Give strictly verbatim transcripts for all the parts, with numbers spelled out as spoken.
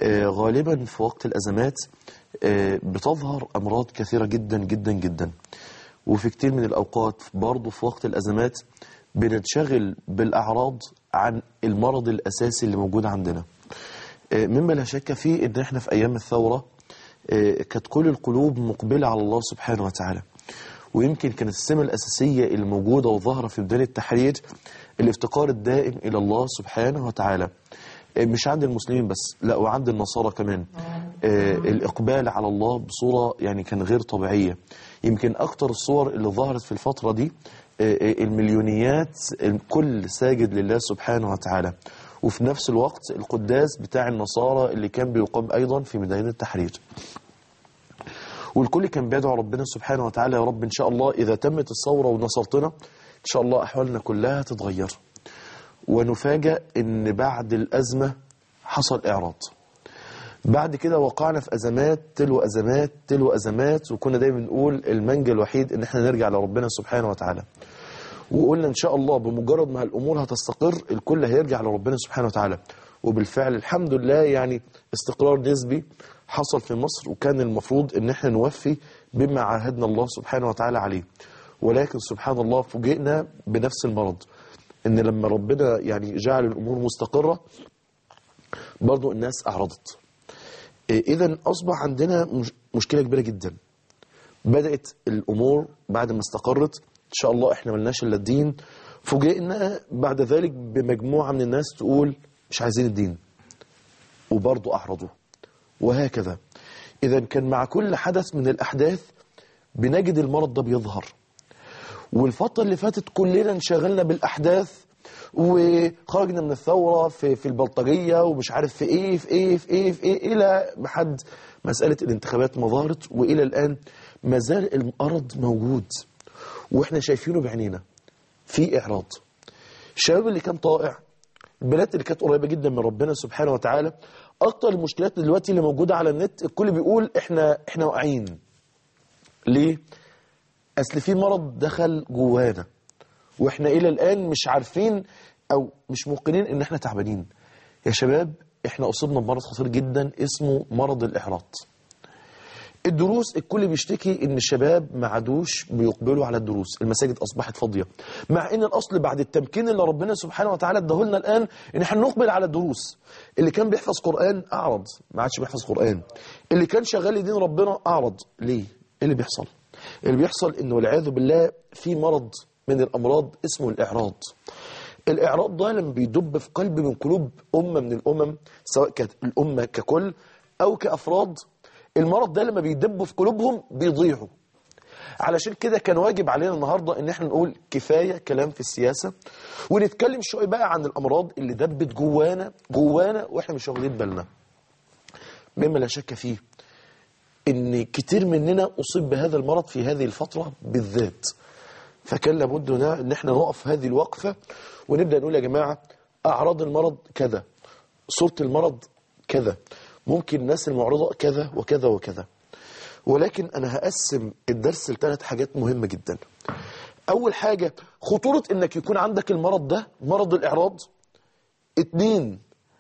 آه، غالبا في وقت الأزمات آه، بتظهر أمراض كثيرة جدا جدا جدا. وفي كتير من الأوقات برضو في وقت الأزمات بنتشغل بالأعراض عن المرض الأساسي اللي موجود عندنا. آه، مما لا شك فيه إن إحنا في أيام الثورة آه، كانت كل القلوب مقبلة على الله سبحانه وتعالى، ويمكن كانت السمة الأساسية اللي موجودة وظاهرة في بداية التحرير الافتقار الدائم إلى الله سبحانه وتعالى، مش عند المسلمين بس، لا وعند النصارى كمان. آه، الإقبال على الله بصورة يعني كان غير طبيعية. يمكن أكتر الصور اللي ظهرت في الفترة دي آه، المليونيات، الكل ساجد لله سبحانه وتعالى، وفي نفس الوقت القداس بتاع النصارى اللي كان بيقام أيضا في ميدان التحرير، والكل كان بيدعو ربنا سبحانه وتعالى: يا رب إن شاء الله إذا تمت الثورة ونصرتنا إن شاء الله أحوالنا كلها تتغير. ونفاجأ إن بعد الأزمة حصل إعراض. بعد كده وقعنا في أزمات تلو أزمات تلو أزمات، وكنا دايما نقول المنجى الوحيد إن احنا نرجع لربنا سبحانه وتعالى. وقلنا إن شاء الله بمجرد ما الأمور هتستقر الكل هيرجع لربنا سبحانه وتعالى. وبالفعل الحمد لله يعني استقرار نسبي حصل في مصر، وكان المفروض إن احنا نوفي بما عاهدنا الله سبحانه وتعالى عليه. ولكن سبحان الله فوجئنا بنفس المرض، إن لما ربنا يعني جعل الأمور مستقرة برضو الناس أعرضت. إذن أصبح عندنا مشكلة كبيرة جدا. بدأت الأمور بعد ما استقرت إن شاء الله إحنا ملناش إلا الدين، فوجئنا بعد ذلك بمجموعة من الناس تقول مش عايزين الدين، وبرضو أعرضوا، وهكذا. إذن كان مع كل حدث من الأحداث بنجد المرض ده بيظهر. والفترة اللي فاتت كلنا انشغلنا بالأحداث، وخرجنا من الثورة في في البلطجية ومش عارف في ايه في ايه في ايه في ايه الى محد مسألة الانتخابات ما ظهرت، والى الآن ما زال المرض موجود واحنا شايفينه بعينينا. في إعراض. الشباب اللي كان طائع، البنات اللي كانت قريبة جدا من ربنا سبحانه وتعالى، أكتر المشكلات دلوقتي اللي موجودة على النت الكل بيقول احنا احنا واقعين. ليه؟ أصل في مرض دخل جوانا واحنا الى الان مش عارفين او مش موقنين ان احنا تعبانين. يا شباب احنا اصبنا بمرض خطير جدا اسمه مرض الاحراط. الدروس الكل بيشتكي ان الشباب ما عادوش بيقبلوا على الدروس، المساجد اصبحت فاضيه، مع ان الاصل بعد التمكين اللي ربنا سبحانه وتعالى اداهولنا الان ان احنا نقبل على الدروس. اللي كان بيحفظ قران اعرض، ما عادش بيحفظ قران. اللي كان شغال لدين ربنا اعرض. ليه؟ ايه اللي بيحصل؟ اللي بيحصل انه والعياذ بالله في مرض من الأمراض اسمه الإعراض. الإعراض ده لما بيدب في قلب من قلوب أمة من الأمم، سواء كانت الأمة ككل أو كأفراد، المرض ده لما بيدب في قلوبهم بيضيعوا. علشان كده كان واجب علينا النهاردة إن احنا نقول كفاية كلام في السياسة، ونتكلم شوية بقى عن الأمراض اللي دبت جوانا جوانا وإحنا مش واخدين بالنا. مما لا شك فيه إن كتير مننا أصيب بهذا المرض في هذه الفترة بالذات. فكان لابد ان احنا نقف هذه الوقفة ونبدأ نقول يا جماعة أعراض المرض كذا، صورة المرض كذا، ممكن الناس المعرضة كذا وكذا وكذا. ولكن أنا هقسم الدرس لثلاث حاجات مهمة جدا. أول حاجة خطورة إنك يكون عندك المرض ده، مرض الإعراض. اتنين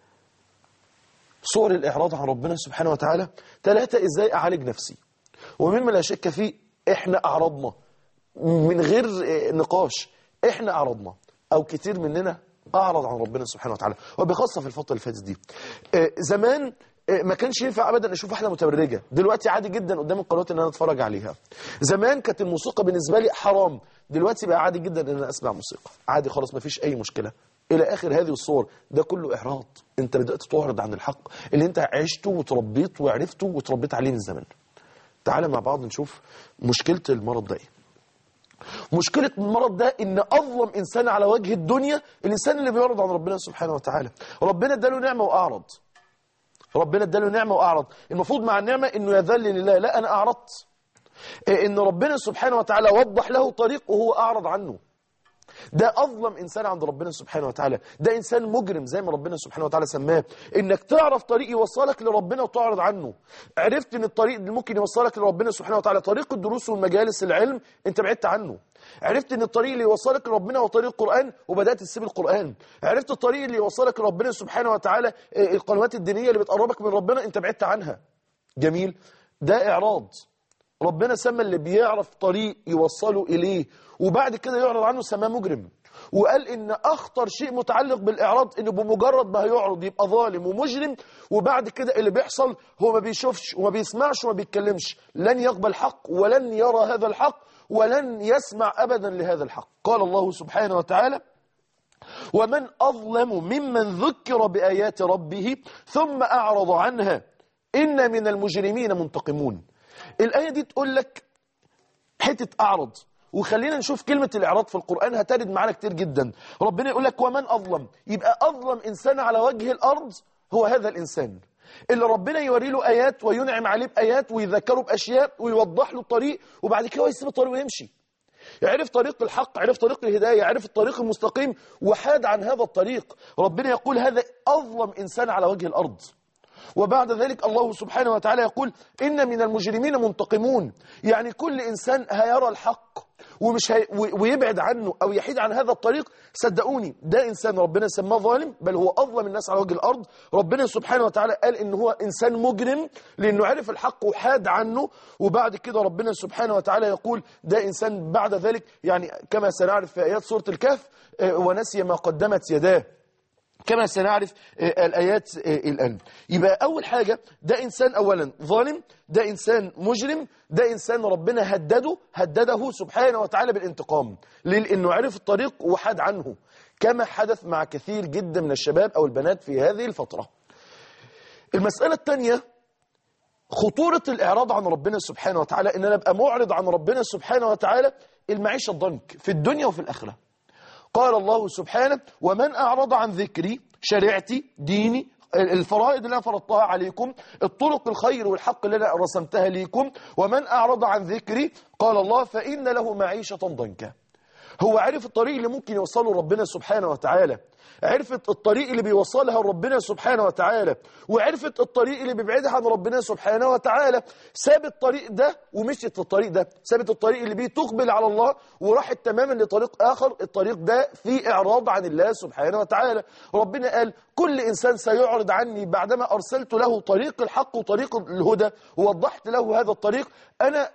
صور الإعراض عن ربنا سبحانه وتعالى. ثلاثة إزاي أعالج نفسي. ومما لا شك فيه إحنا أعرضنا من غير نقاش، احنا اعرضنا او كتير مننا اعرض عن ربنا سبحانه وتعالى، وبخاصه في الفتره اللي فاتت دي. زمان ما كانش ينفع ابدا اشوف واحده متبرجه، دلوقتي عادي جدا قدام القنوات ان انا اتفرج عليها. زمان كانت الموسيقى بالنسبه لي حرام، دلوقتي بقى عادي جدا ان انا اسمع موسيقى، عادي خلاص ما فيش اي مشكله الى اخر هذه الصور. ده كله اعراض، انت بدات تعرض عن الحق اللي انت عشته وتربيت وعرفته وتربيت عليه من زمان. تعالى مع بعض نشوف مشكله المرض ده ايه. مشكلة المرض ده ان اظلم انسان على وجه الدنيا الانسان اللي بيعرض عن ربنا سبحانه وتعالى. ربنا اداله نعمة واعرض، ربنا اداله نعمة واعرض. المفروض مع النعمة انه يذل لله، لا انا اعرضت. ان ربنا سبحانه وتعالى وضح له طريق وهو اعرض عنه. ده أظلم إنسان عند ربنا سبحانه وتعالى، ده إنسان مجرم زي ما ربنا سبحانه وتعالى سماه. إنك تعرف طريق يوصلك لربنا وتعرض عنه. عرفت إن الطريق اللي ممكن يوصلك لربنا سبحانه وتعالى طريق الدروس والمجالس العلم، أنت بعدت عنه. عرفت إن الطريق اللي يوصلك لربنا هو طريق القرآن وبدأت تسيب القرآن. عرفت الطريق اللي يوصلك لربنا سبحانه وتعالى القنوات الدينية اللي بتقربك من ربنا، أنت بعدت عنها. جميل. ده إعراض. ربنا سمى اللي بيعرف طريق يوصله إليه وبعد كده يعرض عنه سماه مجرم. وقال إن أخطر شيء متعلق بالإعراض إنه بمجرد ما هيعرض يبقى ظالم ومجرم، وبعد كده اللي بيحصل هو ما بيشوفش وما بيسمعش وما بيتكلمش، لن يقبل حق ولن يرى هذا الحق ولن يسمع أبدا لهذا الحق. قال الله سبحانه وتعالى: ومن أظلم ممن ذكر بآيات ربه ثم أعرض عنها إن من المجرمين منتقمون. الآية دي تقول لك حتة أعرض، وخلينا نشوف كلمة الإعراض في القرآن هترد معانا كتير جدا. ربنا يقول لك ومن أظلم، يبقى أظلم إنسان على وجه الأرض هو هذا الإنسان اللي ربنا يوري له آيات وينعم عليه بآيات ويذكره بأشياء ويوضح له الطريق وبعد كده يسيب الطريق ويمشي. يعرف طريق الحق، يعرف طريق الهداية، يعرف الطريق المستقيم وحاد عن هذا الطريق. ربنا يقول هذا أظلم إنسان على وجه الأرض. وبعد ذلك الله سبحانه وتعالى يقول إن من المجرمين منتقمون، يعني كل إنسان هيرى الحق ومش هي ويبعد عنه أو يحيد عن هذا الطريق، صدقوني ده إنسان ربنا سماه ظالم، بل هو أظلم الناس على وجه الأرض. ربنا سبحانه وتعالى قال إن هو إنسان مجرم لأنه عرف الحق وحاد عنه، وبعد كده ربنا سبحانه وتعالى يقول ده إنسان بعد ذلك يعني كما سنعرف في آيات سورة الكهف ونسي ما قدمت يداه كما سنعرف الآيات الآن. يبقى أول حاجة ده إنسان أولا ظالم، ده إنسان مجرم، ده إنسان ربنا هدده هدده سبحانه وتعالى بالانتقام لأنه عرف الطريق وحاد عنه، كما حدث مع كثير جدا من الشباب أو البنات في هذه الفترة. المسألة الثانية خطورة الإعراض عن ربنا سبحانه وتعالى، إن أنا أبقى معرض عن ربنا سبحانه وتعالى المعيشة الضنك في الدنيا وفي الآخرة. قال الله سبحانه ومن أعرض عن ذكري، شريعتي، ديني، الفرائض اللي أنا فرضتها عليكم، الطرق الخير والحق اللي أنا رسمتها ليكم، ومن أعرض عن ذكري قال الله فإن له معيشة ضنكا. هو عرف الطريق اللي ممكن يوصله ربنا سبحانه وتعالى، عرفت الطريق اللي بيوصلها ربنا سبحانه وتعالى، وعرفت الطريق اللي بيبعدها عن ربنا سبحانه وتعالى، سابت الطريق ده ومشيت الطريق ده، سابت الطريق اللي بيه تقبل على الله وراحت تماما لطريق آخر، الطريق ده فيه إعراض عن الله سبحانه وتعالى. ربنا قال كل إنسان سيعرض عني بعدما أرسلت له طريق الحق وطريق الهدى ووضحت له هذا الطريق، أنا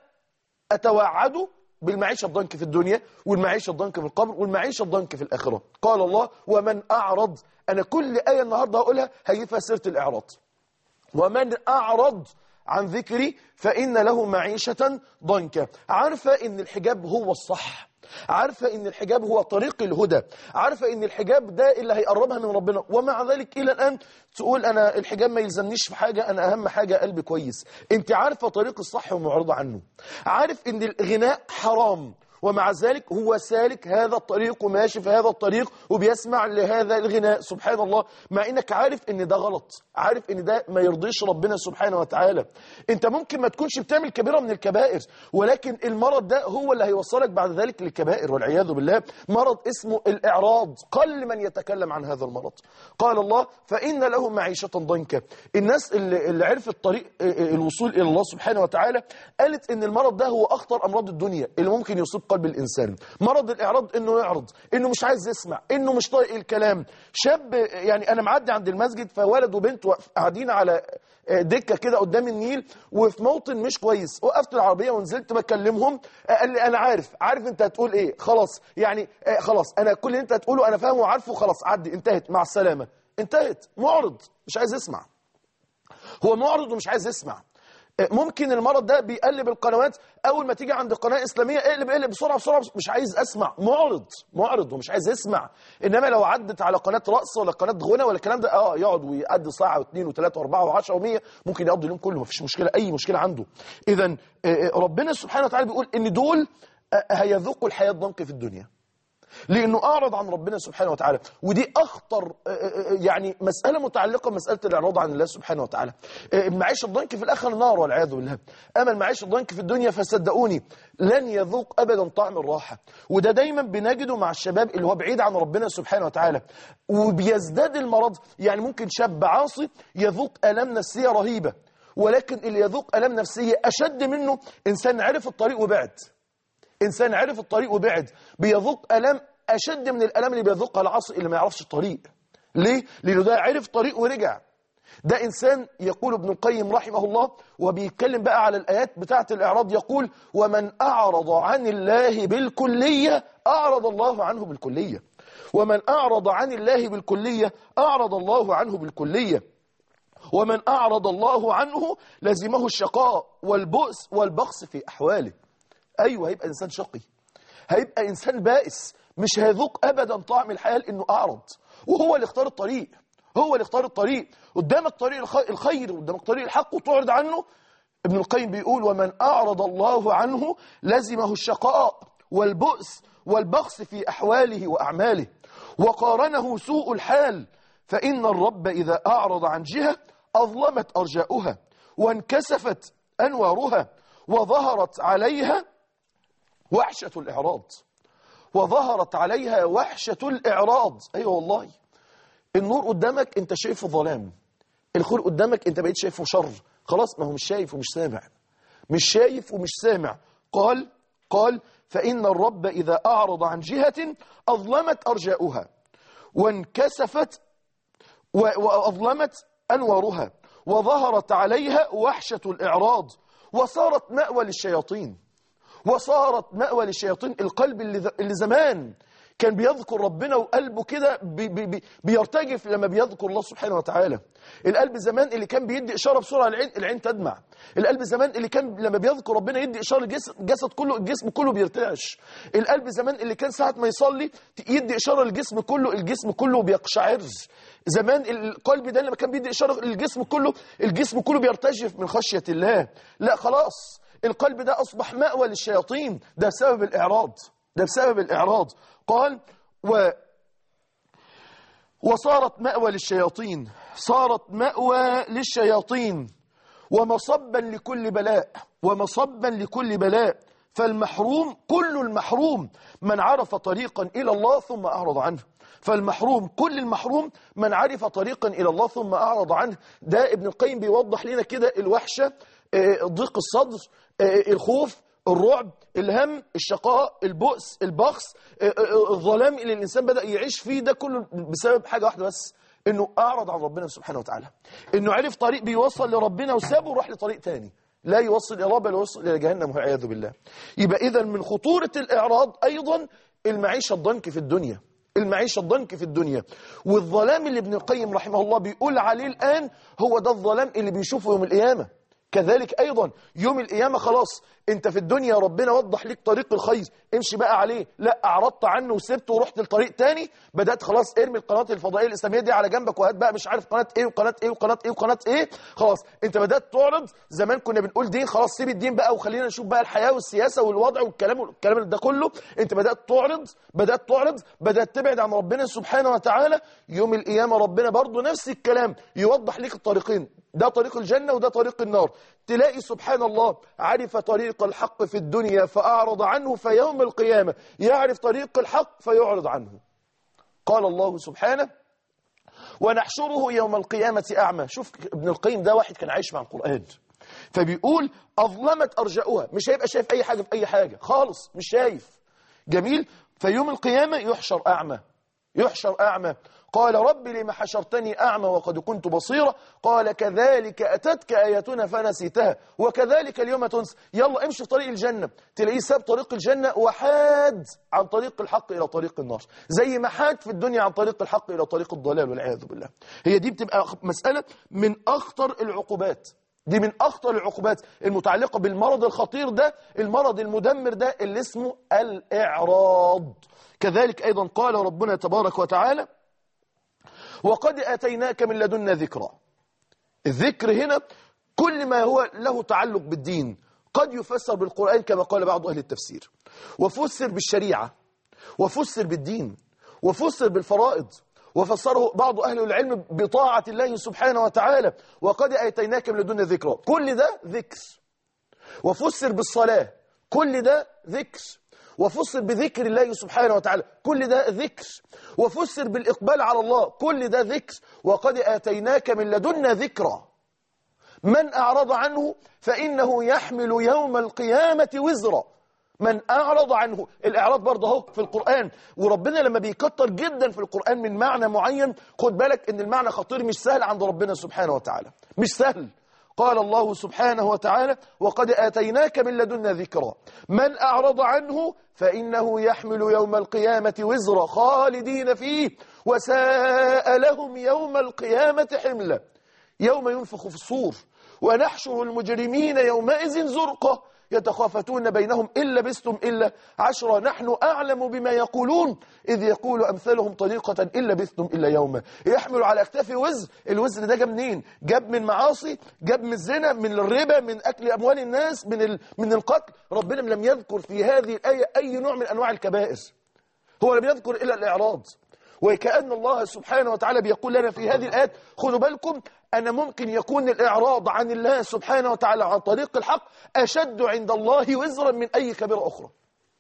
أتوعده بالمعيشة الضنك في الدنيا والمعيشة الضنك في القبر والمعيشة الضنك في الآخرة. قال الله ومن أعرض، أنا كل آية النهاردة هقولها هيجي فيها سيرة الإعراض. ومن أعرض عن ذكري فإن له معيشة ضنكا. عارفة إن الحجاب هو الصح، عارفة إن الحجاب هو طريق الهدى، عارفة إن الحجاب ده اللي هيقربها من ربنا، ومع ذلك إلى الآن تقول أنا الحجاب ما يلزمنيش في حاجة، أنا أهم حاجة قلبي كويس. أنت عارفة طريق الصح ومعرضة عنه، عارف إن الغناء حرام ومع ذلك هو سالك هذا الطريق وماشي في هذا الطريق وبيسمع لهذا الغناء، سبحان الله، مع انك عارف ان ده غلط، عارف ان ده ما يرضيش ربنا سبحانه وتعالى. انت ممكن ما تكونش بتعمل كبيرة من الكبائر، ولكن المرض ده هو اللي هيوصلك بعد ذلك للكبائر والعياذ بالله، مرض اسمه الإعراض، قل من يتكلم عن هذا المرض. قال الله فإن له معيشة ضنكا. الناس اللي, اللي عرفت طريق الوصول إلى الله سبحانه وتعالى قالت ان المرض ده هو أخطر أمراض الدنيا اللي ممكن يصيب قلب الإنسان. مرض الإعراض إنه يعرض، إنه مش عايز يسمع، إنه مش طايق الكلام. شاب يعني أنا معدي عند المسجد فولد وبنت قاعدين على دكة كده قدام النيل وفي موطن مش كويس، وقفت العربية ونزلت بكلمهم، قال لي أنا عارف عارف أنت هتقول إيه، خلاص يعني خلاص أنا كل اللي أنت هتقوله أنا فاهمه وعارفه، خلاص عدي انتهت مع السلامة. انتهت. معرض مش عايز يسمع، هو معرض ومش عايز يسمع. ممكن المرض ده بيقلب القنوات، اول ما تيجي عند قناه اسلاميه اقلب اقلب بسرعه بسرعه، مش عايز اسمع، معرض معرض ومش عايز يسمع. انما لو عدت على قناه رقص ولا قناه غنى ولا الكلام ده اه يقعد ويقضي ساعه واثنين وثلاثه واربعه وعشره ومية، ممكن يقضي اليوم كله مفيش مشكله، اي مشكله عنده. اذا ربنا سبحانه وتعالى بيقول ان دول هيذوقوا الحياه الضنك في الدنيا، لأنه أعرض عن ربنا سبحانه وتعالى. ودي أخطر يعني مسألة متعلقة بمسألة الإعراض عن الله سبحانه وتعالى. المعيشة الضنك في الآخر نار والعياذ بالله. أما المعيشة الضنك في الدنيا فصدقوني لن يذوق أبدا طعم الراحة. وده دايما بنجده مع الشباب اللي هو بعيد عن ربنا سبحانه وتعالى، وبيزداد المرض. يعني ممكن شاب عاصي يذوق آلام نفسية رهيبة، ولكن اللي يذوق آلام نفسية أشد منه إنسان عرف الطريق وبعد. إنسان عرف الطريق وبعد بيذوق ألم أشد من الألم اللي بيذوقها العاصي اللي ما يعرفش الطريق. ليه؟ لأنه ده عرف طريق ورجع. ده إنسان يقول ابن القيم رحمه الله وبيتكلم بقى على الآيات بتاعة الإعراض، يقول ومن أعرض عن الله بالكلية أعرض الله عنه بالكلية. ومن أعرض عن الله بالكلية أعرض الله عنه بالكلية. ومن أعرض الله عنه لزمه الشقاء والبؤس والبخس في أحواله. أيوة، هيبقى إنسان شقي، هيبقى إنسان بائس، مش هيذوق أبدا طعم الحياة لأنه أعرض. وهو اللي اختار الطريق، هو اللي اختار الطريق. قدامك طريق الخير، قدامك طريق الحق وتعرض عنه. ابن القيم بيقول ومن أعرض الله عنه لزمه الشقاء والبؤس والبخس في أحواله وأعماله. وقارنه سوء الحال، فإن الرب إذا أعرض عن جهة أظلمت أرجاؤها وانكسفت أنوارها وظهرت عليها وحشة الإعراض. وظهرت عليها وحشة الإعراض. أيوة والله، النور قدامك أنت شايفه ظلام، الخير قدامك أنت بقيت شايفه شر. خلاص، ما هو مش شايف ومش سامع، مش شايف ومش سامع. قال قال فإن الرب إذا أعرض عن جهة أظلمت أرجاؤها وانكسفت وأظلمت أنوارها وظهرت عليها وحشة الإعراض وصارت مأوى للشياطين. وصارت مأوى للشياطين. القلب اللي, اللي زمان كان بيذكر ربنا وقلبه كده بي بي بيرتجف لما بيذكر الله سبحانه وتعالى. القلب زمان اللي كان بيدي إشارة بسرعة العين العين تدمع. القلب زمان اللي كان لما بيذكر ربنا يدي إشارة الجسد الجسد كله الجسم كله بيرتعش. القلب زمان اللي كان ساعة ما يصلي يدي إشارة للجسم كله الجسم كله بيقشعر. زمان القلب ده لما كان بيدي إشارة للجسم كله الجسم كله بيرتجف من خشية الله. لا خلاص، القلب ده أصبح مأوى للشياطين. ده بسبب الإعراض، ده بسبب الإعراض. قال و وصارت مأوى للشياطين، صارت مأوى للشياطين ومصبا لكل بلاء، ومصبا لكل بلاء. فالمحروم كل المحروم من عرف طريقا إلى الله ثم أعرض عنه. فالمحروم كل المحروم من عرف طريقا إلى الله ثم أعرض عنه. ده ابن القيم بيوضح لنا كده الوحشة، ضيق الصدر، الخوف، الرعب، الهم، الشقاء، البؤس، البخس، الظلام اللي الإنسان بدأ يعيش فيه. ده كله بسبب حاجة واحدة بس، إنه أعرض عن ربنا سبحانه وتعالى. إنه عرف طريق بيوصل لربنا وسابه وراح لطريق تاني لا يوصل إلى الله بل يوصل إلى جهنم والعياذ بالله. يبقى إذا من خطورة الإعراض أيضا المعيشة الضنك في الدنيا، المعيشة الضنك في الدنيا. والظلام اللي ابن القيم رحمه الله بيقول عليه الآن هو ده الظلام اللي بيشوفه يوم القيامة. كذلك أيضا يوم القيامة خلاص انت في الدنيا ربنا وضح لك طريق الخير امشي بقى عليه، لا اعرضت عنه وسبته ورحت لطريق تاني، بدأت خلاص ارمي القنوات الفضائية الإسلامية دي على جنبك وهات بقى مش عارف قناة ايه وقناة ايه وقناة ايه وقناة ايه. خلاص انت بدأت تعرض. زمان كنا بنقول دين، خلاص سيب الدين بقى وخلينا نشوف بقى الحياة والسياسة والوضع والكلام والكلام ده كله. انت بدأت تعرض بدأت تعرض بدأت تبعد عن ربنا سبحانه وتعالى. يوم القيامة ربنا برضو نفس الكلام يوضح لك الطريقين، ده طريق الجنة وده طريق النار. تلاقي سبحان الله عرف طريق الحق في الدنيا فأعرض عنه، فيوم القيامة يعرف طريق الحق فيعرض عنه. قال الله سبحانه ونحشره يوم القيامة أعمى. شوف ابن القيم ده واحد كان عايش مع القرآن، فبيقول أظلمت أرجاؤها، مش هيبقى شايف أي حاجة في أي حاجة خالص، مش شايف. جميل. فيوم القيامة يحشر أعمى، يحشر أعمى. قال رب لما حشرتني أعمى وقد كنت بصيرا. قال كذلك أتتك آياتنا فنسيتها وكذلك اليوم تنسى. يلا امشي في طريق الجنة، تلاقيه ساب طريق الجنة وحاد عن طريق الحق إلى طريق النار، زي ما حاد في الدنيا عن طريق الحق إلى طريق الضلال والعياذ بالله. هي دي بتبقى مسألة من أخطر العقوبات، دي من أخطر العقوبات المتعلقة بالمرض الخطير ده، المرض المدمر ده اللي اسمه الإعراض. كذلك أيضا قال ربنا تبارك وتعالى وقد آتيناك من لدنا ذكرا. الذكر هنا كل ما هو له تعلق بالدين، قد يفسر بالقرآن كما قال بعض أهل التفسير، وفسر بالشريعة، وفسر بالدين، وفسر بالفرائض، وفسره بعض أهل العلم بطاعة الله سبحانه وتعالى، وقد آتيناك من لدنا ذكرى، كل ده ذكر. وفسر بالصلاة، كل ده ذكر. وفسر بذكر الله سبحانه وتعالى، كل ده ذكر. وفسر بالإقبال على الله، كل ده ذكر. وقد آتيناك من لدنا ذكرى، من أعرض عنه فإنه يحمل يوم القيامة وزرا. من أعرض عنه، الإعراض برضه اهو في القرآن، وربنا لما بيكتر جدا في القرآن من معنى معين، خد بالك إن المعنى خطير، مش سهل عند ربنا سبحانه وتعالى، مش سهل. قال الله سبحانه وتعالى: وقد آتيناك من لدنا ذكرى، من أعرض عنه فإنه يحمل يوم القيامة وزرا خالدين فيه وساء لهم يوم القيامة حملا. يوم ينفخ في الصور ونحشر المجرمين يومئذ زرقا يتخافتون بينهم إن لبثتم إلا عشرا نحن أعلم بما يقولون إذ يقول أمثالهم طريقة إن لبثتم إلا يوما. يحمل على أكتافه وزر. الوزر ده جاب منين؟ جاب من معاصي، جاب من الزنا، من الربا، من أكل أموال الناس، من ال... من القتل. ربنا لم يذكر في هذه الآية أي نوع من أنواع الكبائر، هو لم يذكر إلا الإعراض. وكأن الله سبحانه وتعالى بيقول لنا في هذه الآيات: خذوا بالكم أن ممكن يكون الإعراض عن الله سبحانه وتعالى عن طريق الحق أشد عند الله وزرا من أي كبيرة أخرى،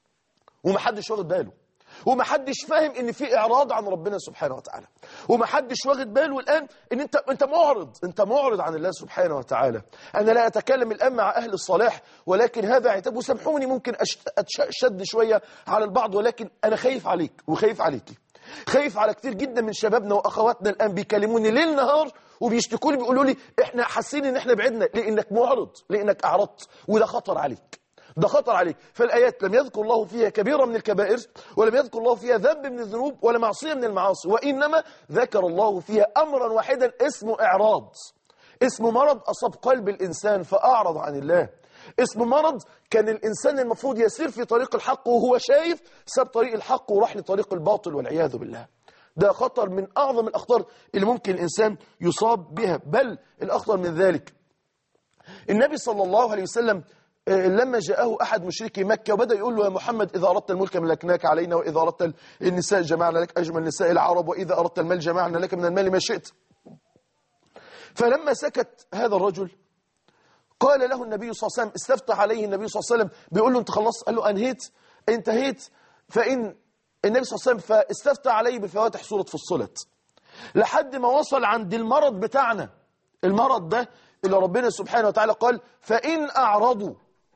ومحدش واخد باله، ومحدش فاهم إن في إعراض عن ربنا سبحانه وتعالى، ومحدش واخد باله الآن إن أنت أنت معرض، أنت معرض عن الله سبحانه وتعالى. أنا لا أتكلم الآن مع أهل الصلاح، ولكن هذا عتاب، وسامحوني ممكن أشد شوية على البعض، ولكن أنا خايف عليك وخايف عليكي، خايف على كتير جدا من شبابنا واخواتنا الان بيكلموني ليل نهار وبيشتكوا لي، بيقولوا لي احنا حاسين ان احنا بعدنا، لانك معرض، لانك اعرضت، وده خطر عليك، ده خطر عليك. فالايات لم يذكر الله فيها كبيره من الكبائر، ولم يذكر الله فيها ذنب من الذنوب، ولا معصيه من المعاصي، وانما ذكر الله فيها امرا واحدا اسمه اعراض، اسمه مرض اصاب قلب الانسان فاعرض عن الله، اسمه مرض كان الإنسان المفروض يسير في طريق الحق وهو شايف، ساب طريق الحق وراح لطريق الباطل والعياذ بالله. ده خطر من أعظم الأخطار اللي ممكن الإنسان يصاب بها. بل الأخطر من ذلك، النبي صلى الله عليه وسلم لما جاءه أحد مشركي مكة وبدأ يقول له: يا محمد، إذا أردت الملك ملكناك علينا، وإذا أردت النساء جمعنا لك أجمل نساء العرب، وإذا أردت المال جمعنا لك من المال ما شئت. فلما سكت هذا الرجل قال له النبي صلى الله عليه وسلم، استفتح عليه النبي صلى الله عليه وسلم، بيقول له: انت خلصت؟ قال له: انهيت، انتهيت. فإن النبي صلى الله عليه وسلم فاستفتح عليه بفواتح سورة فصلت، لحد ما وصل عند المرض بتاعنا، المرض ده اللي ربنا سبحانه وتعالى قال: فإن أعرضوا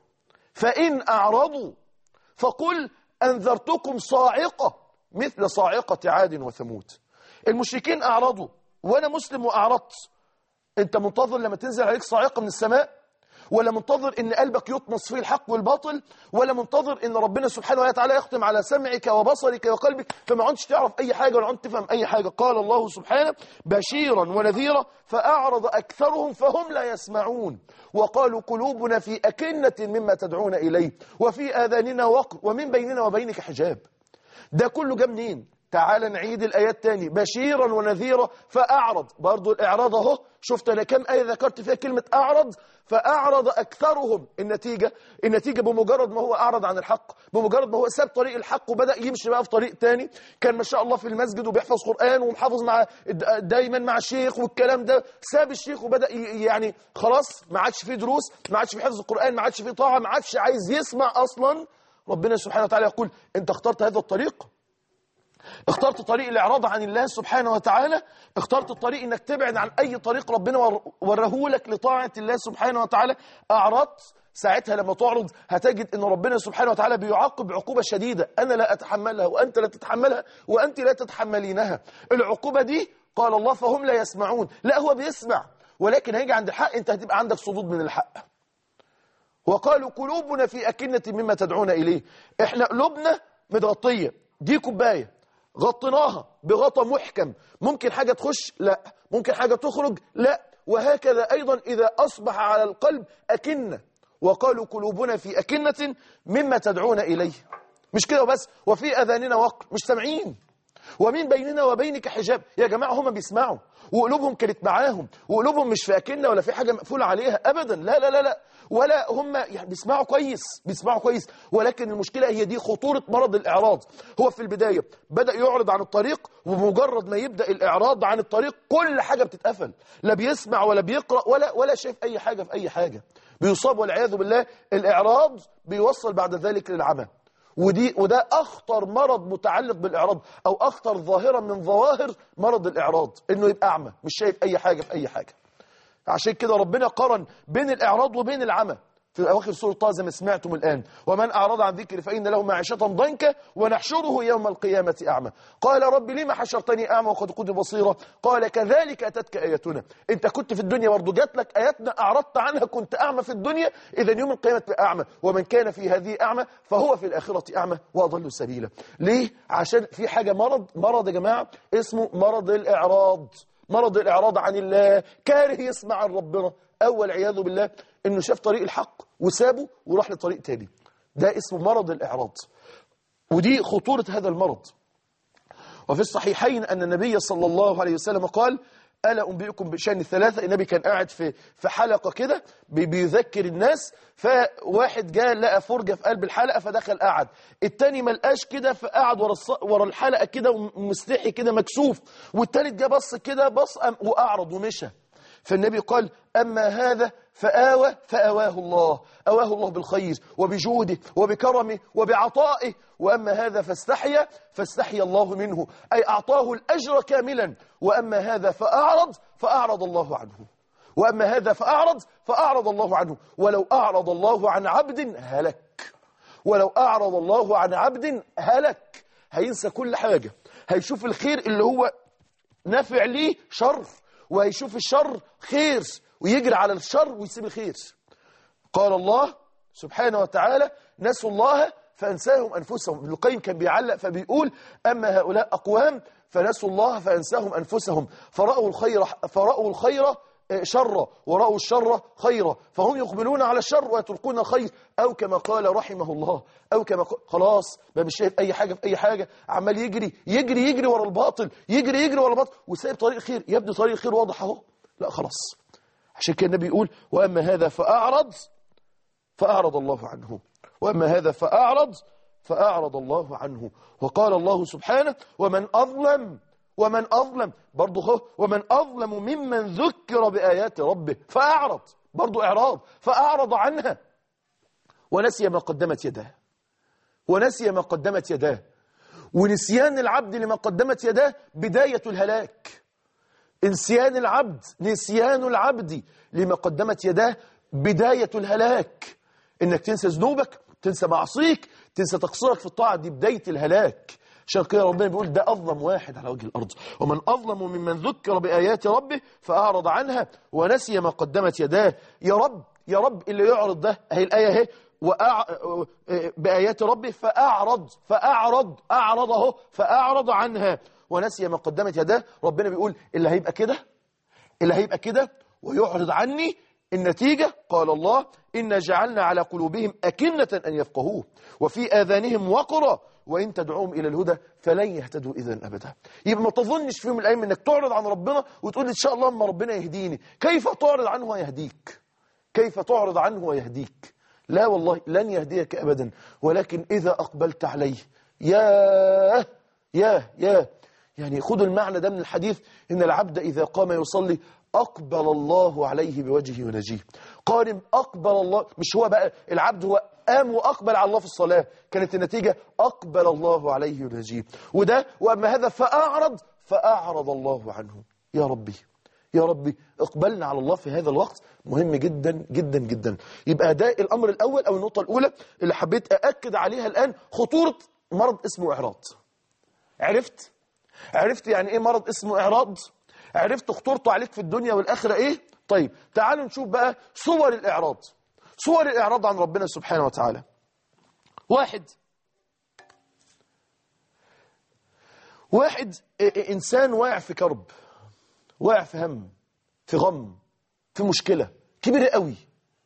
فإن أعرضوا فقل أنذرتكم صاعقة مثل صاعقة عاد وثمود. المشركين أعرضوا، وأنا مسلم وأعرضت. أنت منتظر لما تنزل عليك صاعقة من السماء؟ ولا منتظر ان قلبك يطمس فيه الحق والباطل؟ ولا منتظر ان ربنا سبحانه وتعالى يختم على سمعك وبصرك وقلبك فما عدتش تعرف اي حاجة ولا عدت تفهم اي حاجة؟ قال الله سبحانه: بشيرا ونذيرا فأعرض أكثرهم فهم لا يسمعون، وقالوا قلوبنا في أكنة مما تدعون إليه وفي آذاننا وقر ومن بيننا وبينك حجاب. ده كله جاء منين؟ تعال نعيد الآيات تاني: بشيرا ونذيرا فأعرض، برضو الإعراض اهو. شفت أنا كم آية ذكرت فيها كلمة أعرض؟ فأعرض أكثرهم. النتيجة النتيجة بمجرد ما هو أعرض عن الحق، بمجرد ما هو ساب طريق الحق وبدأ يمشي بقى في طريق تاني، كان ما شاء الله في المسجد وبيحفظ قرآن ومحافظ مع دايما مع الشيخ والكلام ده، ساب الشيخ وبدأ يعني خلاص ما عادش فيه دروس، ما عادش فيه حفظ القرآن، ما عادش فيه طاعة، ما عادش عايز يسمع أصلا. ربنا سبحانه وتعالى يقول: أنت اخترت هذا الطريق، اخترت طريق الإعراض عن الله سبحانه وتعالى، اخترت الطريق انك تبعد عن اي طريق ربنا ورهولك لطاعة الله سبحانه وتعالى، اعرضت. ساعتها لما تعرض هتجد ان ربنا سبحانه وتعالى بيعاقب عقوبة شديدة انا لا اتحملها وانت لا تتحملها وانت لا تتحملينها. العقوبة دي قال الله فهم لا يسمعون، لا هو بيسمع، ولكن هيجي عند الحق انت هتبقى عندك صدود من الحق. وقالوا قلوبنا في أكنة مما تدعون إليه، احنا قلوبنا متغطية، دي كوباية غطيناها بغطا محكم، ممكن حاجة تخش؟ لا. ممكن حاجة تخرج؟ لا. وهكذا أيضا إذا أصبح على القلب أكنة. وقالوا قلوبنا في أكنة مما تدعون إليه، مش كده بس، وفي أذاننا وقر، مش سامعين. ومن بيننا وبينك حجاب. يا جماعة هم بيسمعوا وقلوبهم كانت معاهم، وقلوبهم مش في أكلنا ولا في حاجة مقفولة عليها أبدا، لا لا لا لا، ولا هم يعني بيسمعوا كويس، بيسمعوا كويس، ولكن المشكلة هي دي خطورة مرض الإعراض. هو في البداية بدأ يعرض عن الطريق، وبمجرد ما يبدأ الإعراض عن الطريق كل حاجة بتتقفل، لا بيسمع ولا بيقرأ ولا ولا شايف أي حاجة في أي حاجة، بيصاب والعياذ بالله. الإعراض بيوصل بعد ذلك للعمى، ودي وده أخطر مرض متعلق بالإعراض، أو أخطر ظاهرة من ظواهر مرض الإعراض، إنه يبقى أعمى مش شايف أي حاجة في أي حاجة. عشان كده ربنا قارن بين الإعراض وبين العمى في أواخر سورة طه زي ما سمعتم الآن: ومن أعرض عن ذكري فإن له معيشة ضنكا ونحشره يوم القيامة أعمى قال رب لما حشرتني أعمى وقد كنت بصيرا قال كذلك أتتك آياتنا. أنت كنت في الدنيا برضه جات لك آياتنا أعرضت عنها، كنت أعمى في الدنيا، إذا يوم القيامة تبقى أعمى. ومن كان في هذه أعمى فهو في الآخرة أعمى وأضل سبيلا. ليه؟ عشان في حاجة مرض مرض يا جماعة اسمه مرض الإعراض. مرض الإعراض عن الله، كاره يسمع عن ربنا، أول عياذ بالله إنه شاف طريق الحق وسابه وراح لطريق تاني. ده اسمه مرض الإعراض، ودي خطورة هذا المرض. وفي الصحيحين أن النبي صلى الله عليه وسلم قال: ألا أنبئكم بشأن الثلاثة. النبي كان قاعد في في حلقة كده بيذكر الناس، فواحد جاء لقى فرجة في قلب الحلقة فدخل قعد، التاني ما لقاش كده فقعد ورا ورا الحلقة كده ومستحي كده مكسوف، والتالت جه بص كده بص وأعرض ومشى. فالنبي قال: أما هذا فآوى فآواه الله، أواه الله بالخير وبجوده وبكرمه وبعطائه، وأما هذا فاستحيا فاستحيا الله منه، أي أعطاه الأجر كاملا. وأما هذا فأعرض فأعرض الله عنه، وأما هذا فأعرض فأعرض الله عنه. ولو أعرض الله عن عبد هلك، ولو أعرض الله عن عبد هلك، هينسى كل حاجة، هيشوف الخير اللي هو نافع ليه شر، وهيشوف الشر خير ويجري على الشر ويسيب الخير. قال الله سبحانه وتعالى: نسوا الله فأنساهم أنفسهم. ابن القيم كان بيعلق فبيقول: أما هؤلاء أقوام فنسوا الله فأنساهم أنفسهم، فرأوا الخير فرأوا الخير شرا ورأوا الشر خيرا، فهم يقبلون على الشر ويتركون الخير، أو كما قال رحمه الله، أو كما قال خلاص بقى مش شايف أي حاجة في أي حاجة، عمال يجري يجري يجري ورا الباطل، يجري يجري ورا الباطل وسايب طريق خير. يبدو طريق الخير واضح أهو، لا خلاص. عشان كده النبي يقول: وأما هذا فأعرض فأعرض الله عنه، وأما هذا فأعرض فأعرض الله عنه. وقال الله سبحانه: ومن أظلم ومن أظلم برضه هو ومن أظلم ممن ذكر بآيات ربه فأعرض، برضه إعراض، فأعرض عنها ونسي ما قدمت يداه، ونسي ما قدمت يداه. ونسيان العبد لما قدمت يداه بداية الهلاك. نسيان العبد نسيان العبد لما قدمت يداه بداية الهلاك. إنك تنسى ذنوبك، تنسى معصيك، تنسى تقصيرك في الطاعة، دي بداية الهلاك. عشان كده ربنا بيقول: ده أظلم واحد على وجه الأرض. ومن أظلم ممن ذكر بآيات ربه فأعرض عنها ونسي ما قدمت يداه. يا رب يا رب اللي يعرض ده، اهي الآية اهي: وأع... بآيات ربه فأعرض فأعرض أعرض اهو فأعرض عنها ونسي ما قدمت يداه. ربنا بيقول: اللي هيبقى كده اللي هيبقى كده ويعرض عني، النتيجة قال الله: إنا جعلنا على قلوبهم أكنة أن يفقهوه وفي آذانهم وقرا وإن تدعوهم إلى الهدى فلن يهتدوا إذا أبدا. يبقى ما تظنش في يوم من الأيام إنك تعرض عن ربنا وتقول إن شاء الله أما ربنا يهديني. كيف تعرض عنه ويهديك؟ كيف تعرض عنه ويهديك؟ لا والله لن يهديك أبدا. ولكن إذا أقبلت عليه، ياه ياه ياه يعني خذوا المعنى ده من الحديث: إن العبد إذا قام يصلي أقبل الله عليه بوجهه ونجيه. قارن أقبل الله، مش هو بقى العبد هو قام وأقبل على الله في الصلاة، كانت النتيجة أقبل الله عليه ونجيه. وده وأما هذا فأعرض فأعرض الله عنه. يا ربي يا ربي اقبلنا على الله في هذا الوقت، مهم جدا جدا جدا. يبقى ده الأمر الأول أو النقطة الأولى اللي حبيت أأكد عليها الآن: خطورة مرض اسمه إعراض. عرفت؟ عرفت يعني إيه مرض اسمه إعراض؟ عرفت خطورته عليك في الدنيا والآخرة إيه؟ طيب تعالوا نشوف بقى صور الإعراض. صور الإعراض عن ربنا سبحانه وتعالى. واحد واحد إنسان واقع في كرب، واقع في هم، في غم، في مشكلة كبيرة قوي،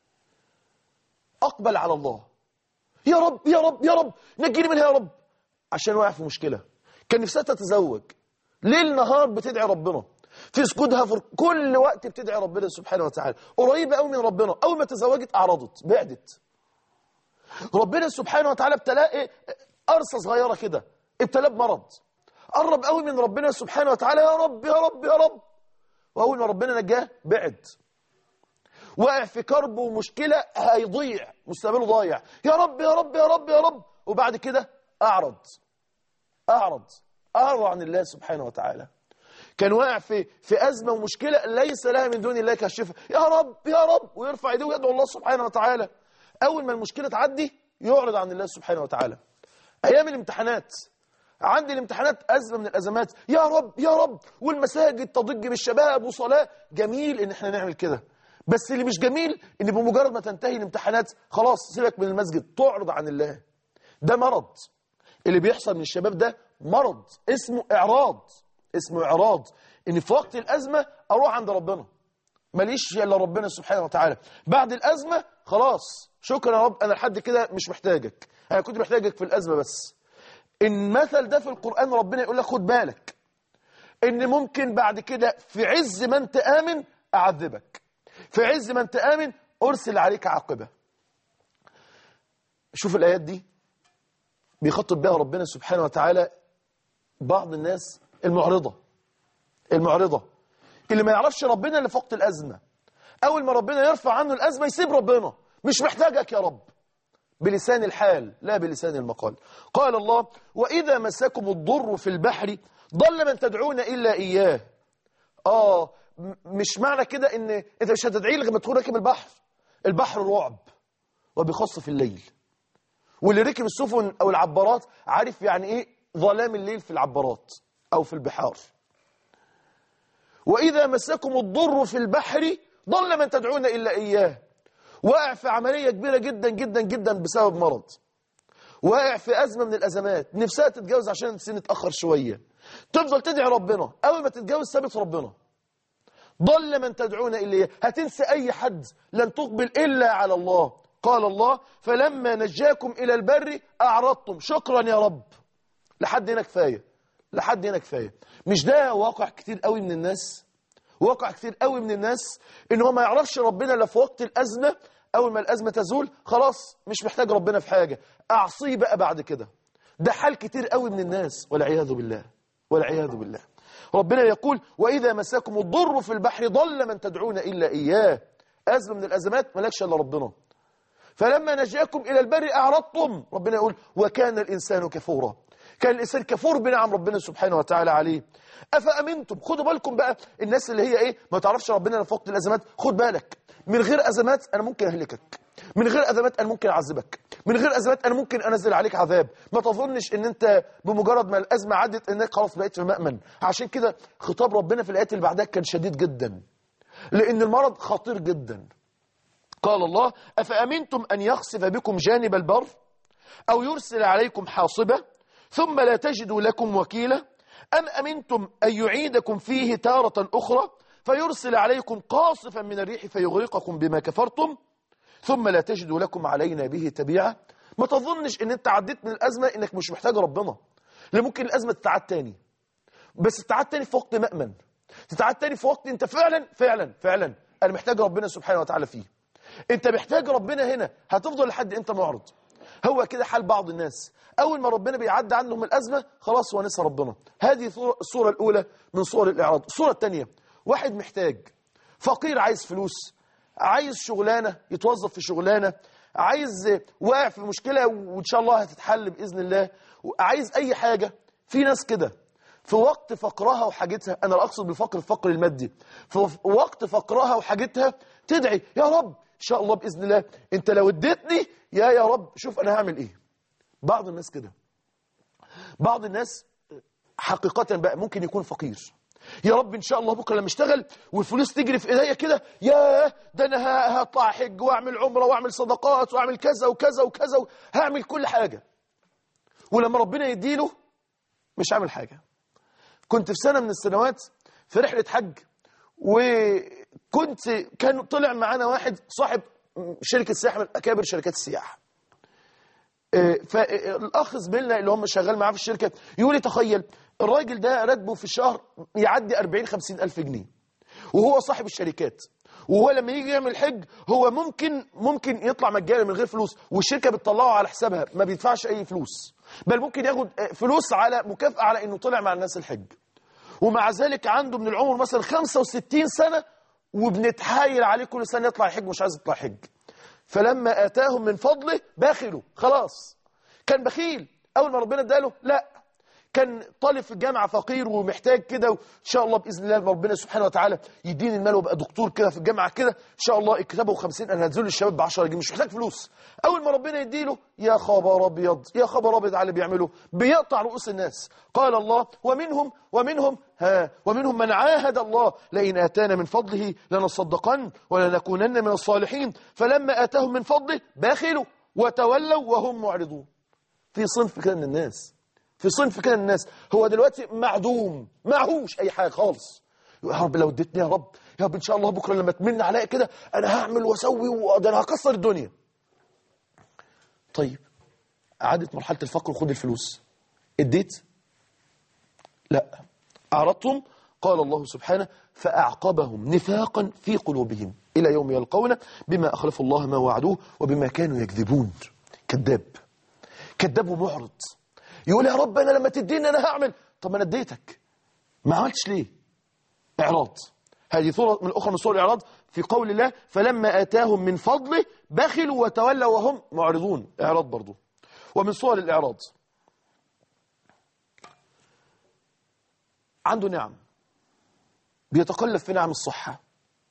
أقبل على الله: يا رب يا رب يا رب نجيني منها يا رب، عشان واقع في مشكلة كان نفسها تتزوج، ليل نهار بتدعي ربنا، في سجودها في كل وقت بتدعي ربنا سبحانه وتعالى، قريبة قوي من ربنا. أول ما تزوجت أعرضت، بعدت. ربنا سبحانه وتعالى ابتلاه إيه؟ قرصة صغيرة كده، ابتلاه بمرض. قرب قوي من ربنا سبحانه وتعالى، يا رب يا رب يا رب، وأول ما ربنا نجاه بعد، وقع في كرب ومشكلة هيضيع، مستقبله ضايع، يا رب يا رب يا رب يا رب، وبعد كده أعرض أعرض أعرض عن الله سبحانه وتعالى. كان واقع في في أزمة ومشكلة ليس لها من دون الله كاشفة، يا رب يا رب، ويرفع يديه ويدعو الله سبحانه وتعالى. أول ما المشكلة تعدي يعرض عن الله سبحانه وتعالى. أيام الامتحانات، عندي الامتحانات أزمة من الأزمات، يا رب يا رب، والمساجد تضج بالشباب وصلاة. جميل إن احنا نعمل كده، بس اللي مش جميل إن بمجرد ما تنتهي الامتحانات خلاص سيبك من المسجد، تعرض عن الله. ده مرض اللي بيحصل من الشباب، ده مرض اسمه إعراض، اسمه إعراض. إن في وقت الأزمة أروح عند ربنا، ماليش إلا ربنا سبحانه وتعالى. بعد الأزمة خلاص شكرا يا رب، أنا لحد كده مش محتاجك، أنا كنت محتاجك في الأزمة بس. المثل ده في القرآن ربنا يقول لك خد بالك إن ممكن بعد كده في عز ما أنت آمن أعذبك، في عز ما أنت آمن أرسل عليك عاقبة. شوف الآيات دي بيخطب بها ربنا سبحانه وتعالى بعض الناس المعرضة، المعرضة اللي ما يعرفش ربنا اللي في وقت الأزمة. أول ما ربنا يرفع عنه الأزمة يسيب ربنا، مش محتاجك يا رب، بلسان الحال لا بلسان المقال. قال الله وإذا مسكم الضر في البحر ضل من تدعون إلا إياه. آه مش معنى كده إن أنت مش هتدعي لغاية ما تكون راكب البحر. البحر رعب وبيخص في الليل، واللي ركب السفن أو العبارات عارف يعني إيه ظلام الليل في العبارات أو في البحار. وإذا مسكم الضر في البحر ضل من تدعون إلا إياه. واقع في عملية كبيرة جدا جدا جدا بسبب مرض، واقع في أزمة من الأزمات، نفسها تتجوز عشان سن اتأخر شوية، تفضل تدعي ربنا، أول ما تتجوز ثابت ربنا. ضل من تدعون إلا إياه، هتنسى أي حد، لن تقبل إلا على الله. قال الله فلما نجاكم إلى البر أعرضتم، شكرا يا رب. لحد هنا كفاية، لحد هنا كفاية. مش ده واقع كتير قوي من الناس؟ واقع كتير قوي من الناس إن هو ما يعرفش ربنا إلا في وقت الأزمة. أول ما الأزمة تزول خلاص مش محتاج ربنا في حاجة، أعصيه بقى بعد كده. ده حال كتير قوي من الناس والعياذ بالله، والعياذ بالله. ربنا يقول وإذا مساكم الضر في البحر ضل من تدعون إلا إياه. أزمة من الأزمات ملكش إلا ربنا. فلما نجاكم إلى البر أعرضتم، ربنا يقول وكان الإنسان كفورا، كان الإنسان كفور بنعم ربنا سبحانه وتعالى عليه. أفأمنتم، خدوا بالكم بقى الناس اللي هي إيه ما تعرفش ربنا في وقت الأزمات، خد بالك من غير أزمات أنا ممكن أهلكك، من غير أزمات أنا ممكن أعذبك، من غير أزمات أنا ممكن أنزل عليك عذاب. ما تظنش إن أنت بمجرد ما الأزمة عدت إنك خلاص بقيت في مأمن. عشان كده خطاب ربنا في الآيات اللي بعدها كان شديد جدا، لأن المرض خطير جدا. قال الله أفأمنتم أن يخسف بكم جانب البر أو يرسل عليكم حاصبة ثم لا تجدوا لكم وكيلا أم أمنتم أن يعيدكم فيه تارة أخرى فيرسل عليكم قاصفا من الريح فيغرقكم بما كفرتم ثم لا تجدوا لكم علينا به تبيعا. ما تظنش ان انت عديت من الأزمة انك مش محتاج ربنا، لأن ممكن الأزمة تتعاد تاني، بس تتعاد تاني في وقت مأمن، تتعاد تاني في وقت انت فعلا فعلا فعلا انا محتاج ربنا سبحانه وتعالى فيه. انت محتاج ربنا هنا، هتفضل لحد انت معرض. هو كده حال بعض الناس، أول ما ربنا بيعدي عنهم الأزمة خلاص هو نسى ربنا. هذه الصورة الأولى من صور الإعراض. الصورة الثانية واحد محتاج، فقير، عايز فلوس، عايز شغلانة، يتوظف في شغلانة، عايز واقع في مشكلة وإن شاء الله هتتحل بإذن الله، عايز أي حاجة. في ناس كده في وقت فقرها وحاجتها، أنا لا أقصد بالفقر الفقر المادي، في وقت فقرها وحاجتها تدعي يا رب إن شاء الله بإذن الله أنت لو اديتني يا يا رب شوف أنا هعمل إيه. بعض الناس كده، بعض الناس حقيقة بقى ممكن يكون فقير، يا رب إن شاء الله بكرة لما اشتغل والفلوس تجري في إيديا كده، يا ده أنا هطلع حج وأعمل عمرة وأعمل صدقات وأعمل كذا وكذا وكذا، هعمل كل حاجة. ولما ربنا يديله مش عامل حاجة. كنت في سنة من السنوات في رحلة حج، وكنت كان طلع معانا واحد صاحب شركة سياحة من أكابر شركات السياحة. فالاخ زميلنا اللي هم شغال معاه في الشركه يقول لي تخيل الراجل ده راتبه في الشهر يعدي أربعين خمسين الف جنيه، وهو صاحب الشركات، وهو لما يجي يعمل حج هو ممكن ممكن يطلع مجانا من غير فلوس، والشركه بتطلعه على حسابها ما بيدفعش اي فلوس، بل ممكن ياخد فلوس على مكافاه على انه طلع مع الناس الحج. ومع ذلك عنده من العمر مثلا خمسة وستين سنه وبنتحايل عليه كل سنه يطلع يحج ومش عايز يطلع حج. فلما آتاهم من فضله بخلوا، خلاص كان بخيل. أول ما ربنا اداله لا، كان طالب في الجامعة فقير ومحتاج كده، وإن شاء الله بإذن الله ربنا سبحانه وتعالى يديني المال وابقى دكتور كده في الجامعة كده إن شاء الله. اكتبوا خمسين أنا هنزل للشباب ب عشرة جنيه، مش محتاج فلوس. أول ما ربنا يديله يا خبر أبيض، يا خبر أبيض على اللي بيعمله، بيقطع رؤوس الناس. قال الله ومنهم ومنهم ها ومنهم من عاهد الله لئن آتانا من فضله لنصدقن ولنكونن من الصالحين فلما آتاهم من فضله بخلوا وتولوا وهم معرضون. في صنف كده من الناس، في صنف كده من الناس هو دلوقتي معدوم، معهوش اي حاجه خالص. يا رب لو اديتني، يا رب يا رب ان شاء الله بكره لما تمن عليا كده انا هعمل واسوي وده انا هكسر الدنيا. طيب عادت مرحله الفقر وخد الفلوس، اديت؟ لا، اعرضتم. قال الله سبحانه فاعقبهم نفاقا في قلوبهم الى يوم يلقونه بما اخلفوا الله ما وعدوه وبما كانوا يكذبون. كذاب، كذاب ومعرض، يقول يا رب أنا لما تديني أنا هعمل. طب ما أنا اديتك ما عملتش ليه؟ إعراض. هذه صورة من أخرى من صور الإعراض في قول الله فلما آتاهم من فضله بخلوا وتولوا وهم معرضون. إعراض برضو. ومن صور الإعراض عنده نعم، بيتقلب في نعم الصحة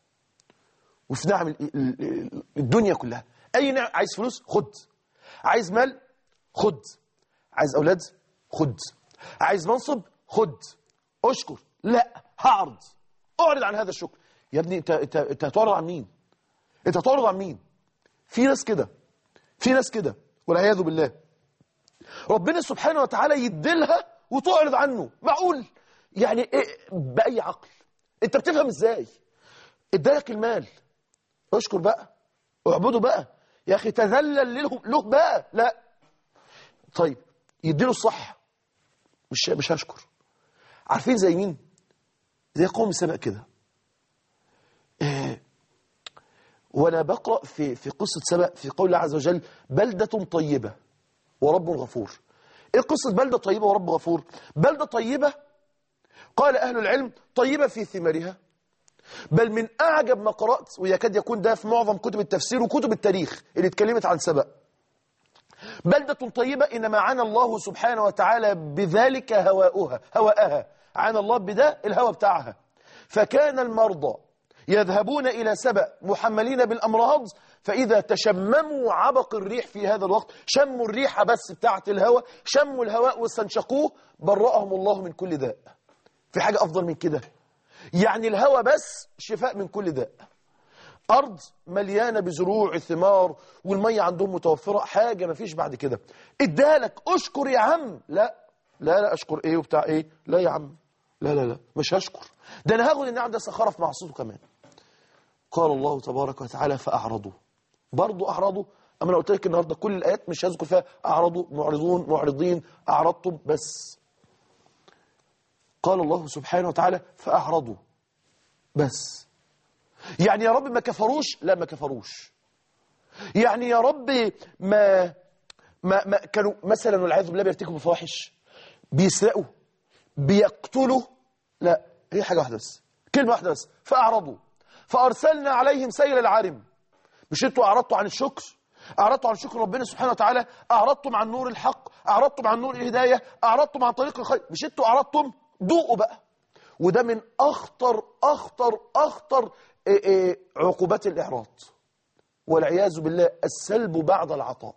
وفي نعم الدنيا كلها. أي نعم، عايز فلوس خد، عايز مال خد، عايز أولاد خد، عايز منصب خد، أشكر لا هعرض، أعرض عن هذا الشكر. يا ابني أنت أنت أنت هتعرض عن مين؟ أنت هتعرض عن مين؟ في ناس كده، في ناس كده والعياذ بالله ربنا سبحانه وتعالى يديلها وتعرض عنه. معقول؟ يعني إيه بأي عقل؟ أنت بتفهم إزاي؟ ادالك المال اشكر بقى، اعبده بقى يا أخي، تذلل له له بقى. لا طيب يديله الصح مش مش هشكر. عارفين زي مين؟ زي قوم سبأ كده. إيه وانا بقرأ في في قصة سبأ في قول الله عز وجل بلدة طيبة ورب غفور. ايه قصة بلدة طيبة ورب غفور؟ بلدة طيبة قال اهل العلم طيبة في ثمارها، بل من اعجب ما قرأت ويكاد يكون ده في معظم كتب التفسير وكتب التاريخ اللي اتكلمت عن سبأ. بلدة طيبة إنما عانى الله سبحانه وتعالى بذلك هواؤها هواءها، عانى الله بده الهوى بتاعها. فكان المرضى يذهبون إلى سبأ محملين بالأمراض، فإذا تشمموا عبق الريح في هذا الوقت، شموا الريحة بس بتاعة الهواء، شموا الهواء واستنشقوه، برأهم الله من كل داء. في حاجة أفضل من كده؟ يعني الهواء بس شفاء من كل داء. أرض مليانة بزروع ثمار والمية عندهم متوفرة، حاجة ما فيش بعد كده. ادالك اشكر يا عم. لا لا لا اشكر ايه وبتاع ايه؟ لا يا عم لا لا لا مش هشكر، ده انا هاخد النعم ده سخرة في معصيته كمان. قال الله تبارك وتعالى فأعرضوا، برضو أعرضوا. أما أنا قلت لك النهاردة كل الآيات مش هذكر فيها أعرضوا، معرضون، معرضين، أعرضتم بس. قال الله سبحانه وتعالى فأعرضوا بس. يعني يا رب ما كفروش؟ لا ما كفروش. يعني يا رب ما ما, ما كانوا مثلا والعياذ بالله بيرتكبوا فواحش، بيسرقوا، بيقتلوا؟ لا، هي حاجة واحدة بس، كلمة واحدة بس، فأعرضوا فأرسلنا عليهم سيل العارم. مش انتوا أعرضتوا عن الشكر؟ أعرضتوا عن شكر ربنا سبحانه وتعالى؟ أعرضتم عن نور الحق؟ أعرضتم عن نور الهداية؟ أعرضتم عن طريق الخير؟ مش انتوا أعرضتم؟ دوقوا بقى. وده من أخطر أخطر أخطر إيه إيه عقوبات الإعراض والعياذ بالله، السلب بعد العطاء.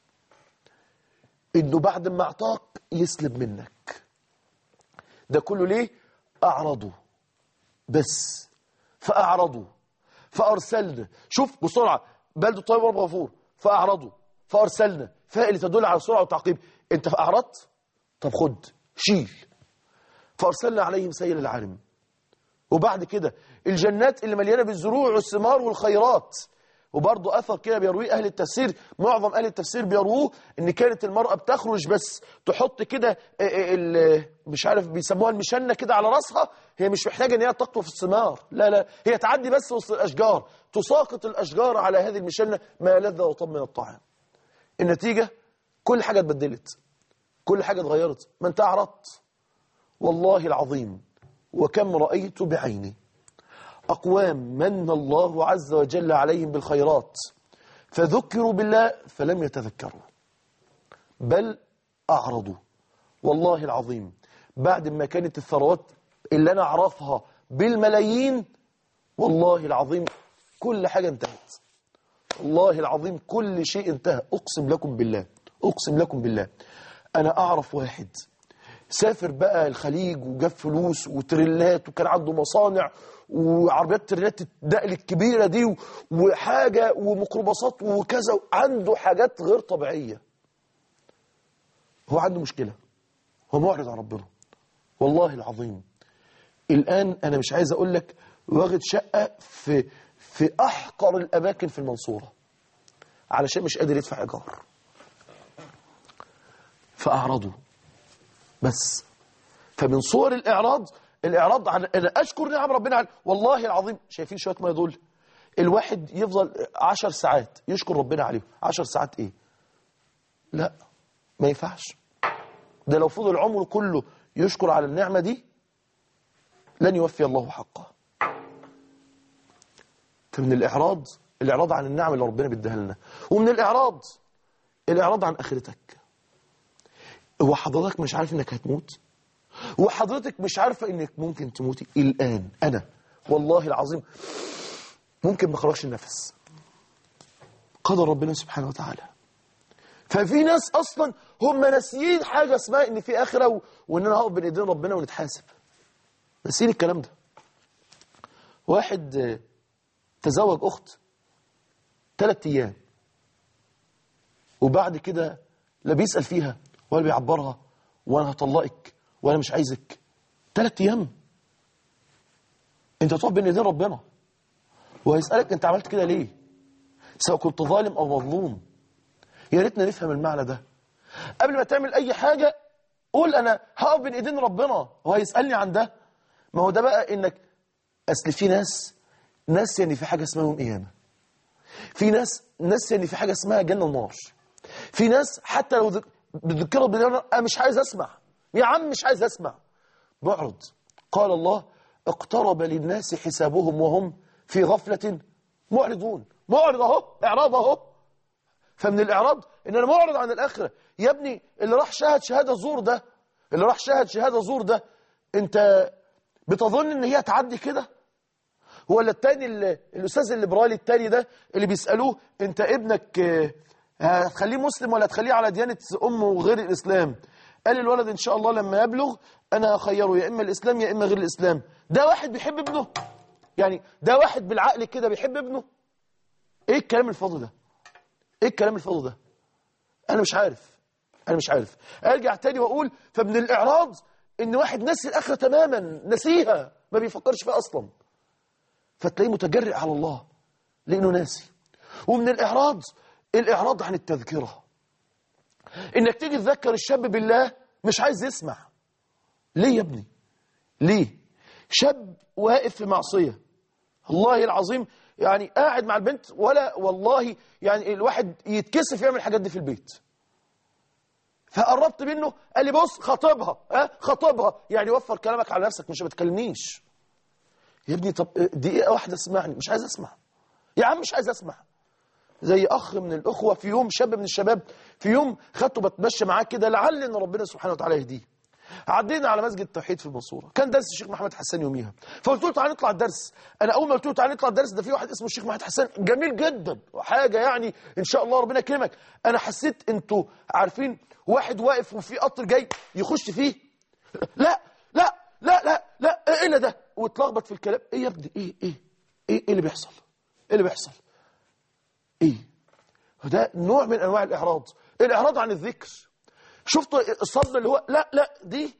إنه بعد ما أعطاك يسلب منك. ده كله ليه؟ أعرضوا بس. فأعرضوا فأرسلنا. شوف بسرعة، بلد طيب ورب غفور، فأعرضوا فأرسلنا، فاء اللي تدل على سرعة وتعقيب. أنت أعرضت؟ طب خد شيل. فأرسلنا عليهم سيل العارم. وبعد كده الجنات اللي مليانة بالزروع والثمار والخيرات، وبرضه أثر كده بيرويه أهل التفسير، معظم أهل التفسير بيروه إن كانت المرأة بتخرج بس تحط كده مش عارف بيسموها المشنة كده على رأسها، هي مش محتاجة إن هي تقطف الثمار، لا لا، هي تعدي بس وسط الأشجار تساقط الأشجار على هذه المشنة ما لذ وطب من الطعام. النتيجة كل حاجة اتبدلت، كل حاجة اتغيرت، ما انت أعرضت. والله العظيم وكم رأيت بعيني أقوام من الله عز وجل عليهم بالخيرات فذكروا بالله فلم يتذكروا بل أعرضوا. والله العظيم بعد ما كانت الثروات اللي أنا أعرفها بالملايين، والله العظيم كل حاجة انتهت، والله العظيم كل شيء انتهى. أقسم لكم بالله، أقسم لكم بالله. أنا أعرف واحد سافر بقى الخليج وجاب فلوس وتريلات وكان عنده مصانع وعربيات تريلات الدقل الكبيرة دي وحاجة وميكروباصات وكذا، عنده حاجات غير طبيعية. هو عنده مشكلة، هو معرض عن ربنا. والله العظيم الآن أنا مش عايز أقول لك واخد شقة في في أحقر الأماكن في المنصورة علشان مش قادر يدفع إيجار، فأعرضوا بس. فمن صور الإعراض الإعراض عن أنا أشكر نعم ربنا عن. والله العظيم شايفين شوية ما يدول الواحد يفضل عشر ساعات يشكر ربنا عليه. عشر ساعات إيه؟ لا ما ينفعش. ده لو فضل عمره كله يشكر على النعمة دي لن يوفي الله حقه. فمن الإعراض الإعراض عن النعم اللي ربنا بيديها لنا، ومن الإعراض الإعراض عن آخرتك. هو حضرتك مش عارف إنك هتموت؟ وحضرتك مش عارفة إنك ممكن تموتي الآن؟ أنا والله العظيم ممكن ما خرجش النفس، قدر ربنا سبحانه وتعالى. ففي ناس أصلا هم ناسيين حاجة اسمها إن في آخرة و... وإن أنا هقف بين إيدين ربنا ونتحاسب، ناسيين الكلام ده. واحد تزوج أخت ثلاث أيام وبعد كده لا بيسأل فيها ولا بيعبرها وأنا هطلقك وأنا مش عايزك. ثلاث أيام أنت تقف بين إيدين ربنا وهيسألك أنت عملت كده ليه، سواء كنت ظالم أو مظلوم. يا ريتنا نفهم المعنى ده قبل ما تعمل أي حاجة. قول أنا هقف بين إيدين ربنا وهيسألني عن ده. ما هو ده بقى إنك أصل في ناس ناس يعني في حاجة اسمها يوم قيامة، في ناس ناس يعني في حاجة اسمها جنة ونار، في ناس حتى لو بتذكروا بالله أنا مش عايز أسمع، يا عم مش عايز أسمع، بعرض. قال الله اقترب للناس حسابهم وهم في غفلة معرضون. معرض أهو، إعراض أهو. فمن الإعراض إن أنا معرض عن الآخرة. يا ابني اللي راح شاهد شهادة زور ده، اللي راح شاهد شهادة زور ده، أنت بتظن إن هي تعدي كده؟ ولا التاني الأستاذ الليبرالي التاني ده اللي بيسألوه أنت ابنك هتخليه مسلم ولا هتخليه على ديانة أمه وغير الإسلام؟ قال الولد إن شاء الله لما يبلغ أنا هخيره يا إما الإسلام يا إما غير الإسلام. ده واحد بيحب ابنه؟ يعني ده واحد بالعقل كده بيحب ابنه؟ إيه الكلام الفاضي ده؟ إيه الكلام الفاضي ده؟ أنا مش عارف، أنا مش عارف. أرجع تاني وأقول فمن الإعراض إن واحد نسي الآخرة تماما، نسيها ما بيفكرش فيها أصلا، فتلاقيه متجرئ على الله لأنه ناسي. ومن الإعراض الإعراض عن التذكرة، إنك تيجي تذكر الشاب بالله مش عايز يسمع. ليه يا ابني؟ ليه؟ شاب واقف في معصية الله العظيم، يعني قاعد مع البنت ولا والله يعني الواحد يتكسف يعمل الحاجات دي في البيت. فقربت منه قال لي بص خاطبها، ها خاطبها، يعني وفر كلامك على نفسك مش بتكلمنيش. يا ابني طب دقيقة واحدة اسمعني، مش عايز اسمع يا عم، مش عايز اسمع. زي أخ من الأخوة في يوم، شاب من الشباب في يوم خدته بتمشى معاه كده لعل إن ربنا سبحانه وتعالى يهديه. عدينا على مسجد التوحيد في المنصورة، كان درس الشيخ محمد حسان يوميها، فقلت له تعالى نطلع الدرس. أنا أول ما قلت له تعالى نطلع الدرس ده في واحد اسمه الشيخ محمد حسان جميل جدا وحاجة يعني إن شاء الله ربنا يكرمك. أنا حسيت أنتوا عارفين واحد واقف وفي قطر جاي يخش فيه، لا لا لا لا لا إيه اللي ده، واتلخبط في الكلام. إيه يا ابني إيه إيه إيه إيه اللي بيحصل؟ إيه اللي بيحصل؟ إيه؟ ده نوع من أنواع الإعراض، الإعراض عن الذكر. شفتوا الصدمة اللي هو لا لا دي،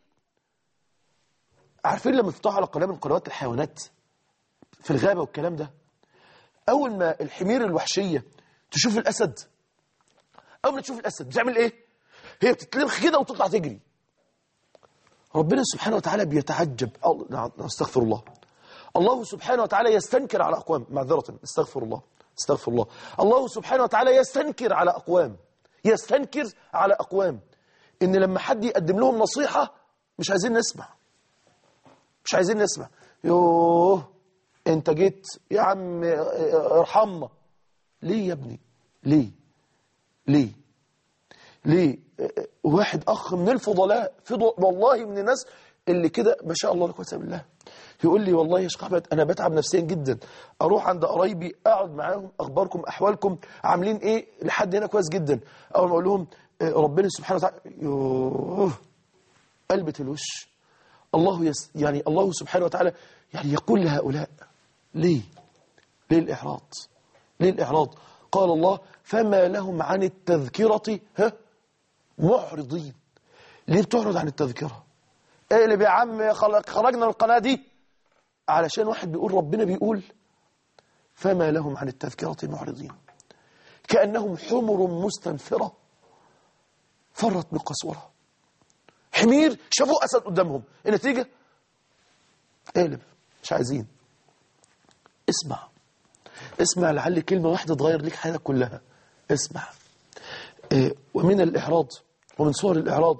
عارفين لما تفتحوا على قناة من قنوات الحيوانات في الغابة والكلام ده، أول ما الحمير الوحشية تشوف الأسد، أول ما تشوف الأسد بتعمل إيه؟ هي بتتلمخ كده وتطلع تجري. ربنا سبحانه وتعالى بيتعجب. استغفر الله. الله سبحانه وتعالى يستنكر على أقوام، معذرة، استغفر الله استغفر الله الله سبحانه وتعالى يستنكر على أقوام، يستنكر على أقوام إن لما حد يقدم لهم نصيحة مش عايزين نسمع، مش عايزين نسمع. يوه انت جيت يا عم ارحمنا. ليه يا ابني؟ ليه ليه ليه واحد أخ من الفضلاء، فضل والله من الناس اللي كده ما شاء الله لا قوة إلا بالله، يقول لي والله يا شيخ أحمد أنا بتعب نفسيا جدا، أروح عند قرايبي أقعد معاهم، أخباركم أحوالكم عاملين إيه، لحد هنا كويس جدا، أول ما أقول لهم ربنا سبحانه وتعالى يوه قلبة الوش. الله يس يعني الله سبحانه وتعالى يعني يقول لهؤلاء ليه ليه الإحراط؟ ليه الإحراط؟ قال الله فما لهم عن التذكرة ها معرضين. ليه بتعرض عن التذكرة؟ ايه اللي يا عم خرجنا من القناة دي؟ علشان واحد بيقول ربنا بيقول فما لهم عن التذكرة معرضين كأنهم حمر مستنفرة فرت من قسورة. حمير شافوا أسد قدامهم، النتيجة قلب مش عايزين. اسمع اسمع لعل كلمة واحدة تغير لك حياتك كلها. اسمع. إيه ومن الإحراض ومن صور الإعراض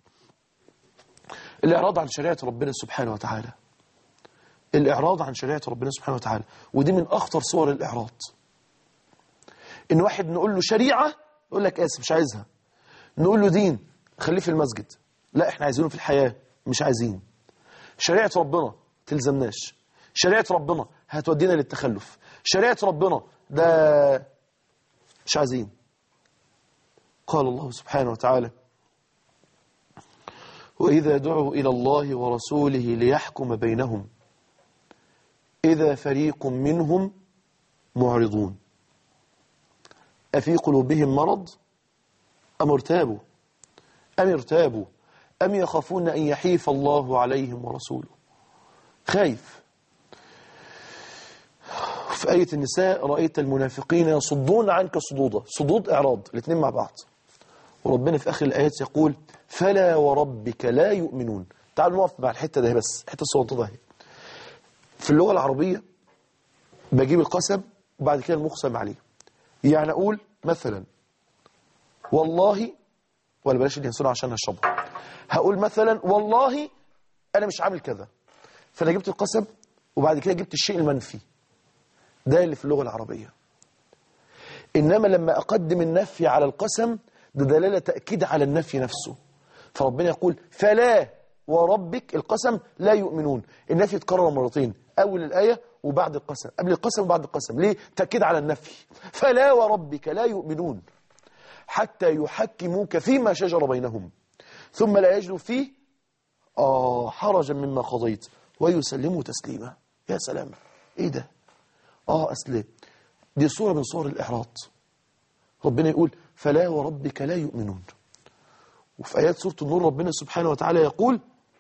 الإعراض عن شريعة ربنا سبحانه وتعالى. الإعراض عن شريعة ربنا سبحانه وتعالى، ودي من أخطر صور الإعراض. إن واحد نقول له شريعة يقول لك آسف مش عايزها، نقول له دين خليه في المسجد، لا احنا عايزينه في الحياة مش عايزين. شريعة ربنا تلزمناش، شريعة ربنا هتودينا للتخلف، شريعة ربنا ده مش عايزين. قال الله سبحانه وتعالى وإذا دعوا إلى الله ورسوله ليحكم بينهم إذا فريق منهم معرضون أفي قلوبهم مرض أم ارتابوا أم ارتابوا أم يخافون أن يحيف الله عليهم ورسوله. خايف. في آية النساء رأيت المنافقين يصدون عنك صدودا، صدود إعراض الاثنين مع بعض. وربنا في آخر الآيات يقول فلا وربك لا يؤمنون. تعالوا نقف مع الحتة ده بس، حتة الصوت ده. في اللغة العربية بجيب القسم وبعد كده المقسم عليه. يعني أقول مثلا والله، ولا بلاش اليانسون عشان هشربها، هقول مثلا والله أنا مش عامل كذا، فأنا جبت القسم وبعد كده جبت الشيء المنفي. ده اللي في اللغة العربية. إنما لما أقدم النفي على القسم ده دلالة تأكيد على النفي نفسه. فربنا يقول فلا وربك القسم لا يؤمنون. النفي يتكرر مرتين، أول الآية وبعد القسم، قبل القسم وبعد القسم. ليه؟ تأكيد على النفي. فلا وربك لا يؤمنون حتى يحكموك فيما شجر بينهم ثم لا يجدوا فيه آه حرجا مما قضيت ويسلموا تسليما. يا سلام، إيه ده؟ آه أسلم. دي صورة من صور الإحراط. ربنا يقول فلا وربك لا يؤمنون. وفي آيات سورة النور ربنا سبحانه وتعالى يقول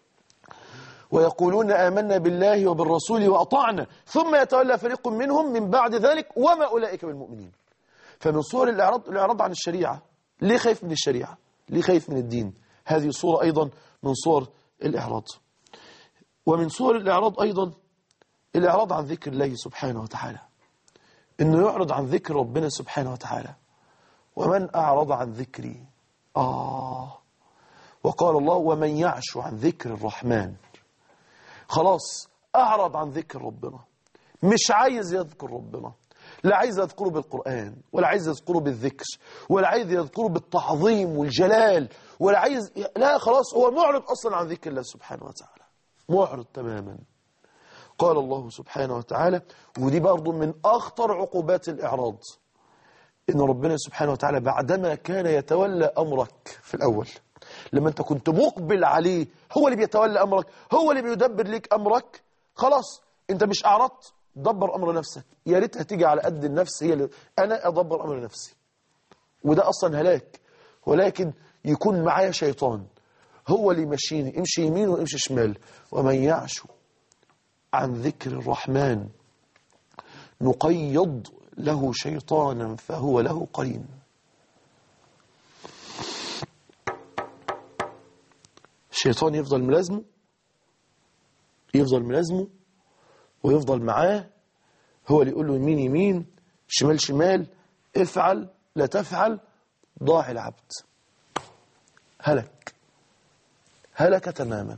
ويقولون آمنا بالله وبالرسول وأطعنا ثم يتولى فريق منهم من بعد ذلك وما أولئك بالمؤمنين. فمن صور الإعراض الإعراض عن الشريعة. ليه خايف من الشريعة؟ ليه خايف من الدين؟ هذه صورة أيضا من صور الإعراض. ومن صور الإعراض أيضا الإعراض عن ذكر الله سبحانه وتعالى، إنه يعرض عن ذكر ربنا سبحانه وتعالى. ومن أعرض عن ذكري آه وقال الله ومن يعش عن ذكر الرحمن، خلاص أعرض عن ذكر ربنا، مش عايز يذكر ربنا، لا عايز يذكره بالقرآن ولا عايز يذكره بالذكر ولا عايز يذكره بالتعظيم والجلال ولا عايز، لا خلاص هو معرض أصلا عن ذكر الله سبحانه وتعالى، معرض تماما. قال الله سبحانه وتعالى، ودي برضو من أخطر عقوبات الإعراض، إن ربنا سبحانه وتعالى بعدما كان يتولى أمرك في الأول، لما أنت كنت مقبل عليه، هو اللي بيتولى أمرك، هو اللي بيدبر لك أمرك، خلاص أنت مش أعرضت، دبر أمر نفسك. يا ريتها تيجي على قد النفس، هي اللي أنا أدبر أمر نفسي، وده أصلا هلاك. ولكن يكون معايا شيطان هو اللي يمشيني، امشي يمين وامشي شمال. ومن يعش عن ذكر الرحمن نقيض له شيطانا فهو له قرين. الشيطان يفضل ملازمه يفضل ملازمه ويفضل معاه، هو اللي يقول له يمين يمين شمال شمال، افعل لا تفعل. ضاع العبد، هلك هلك تماما.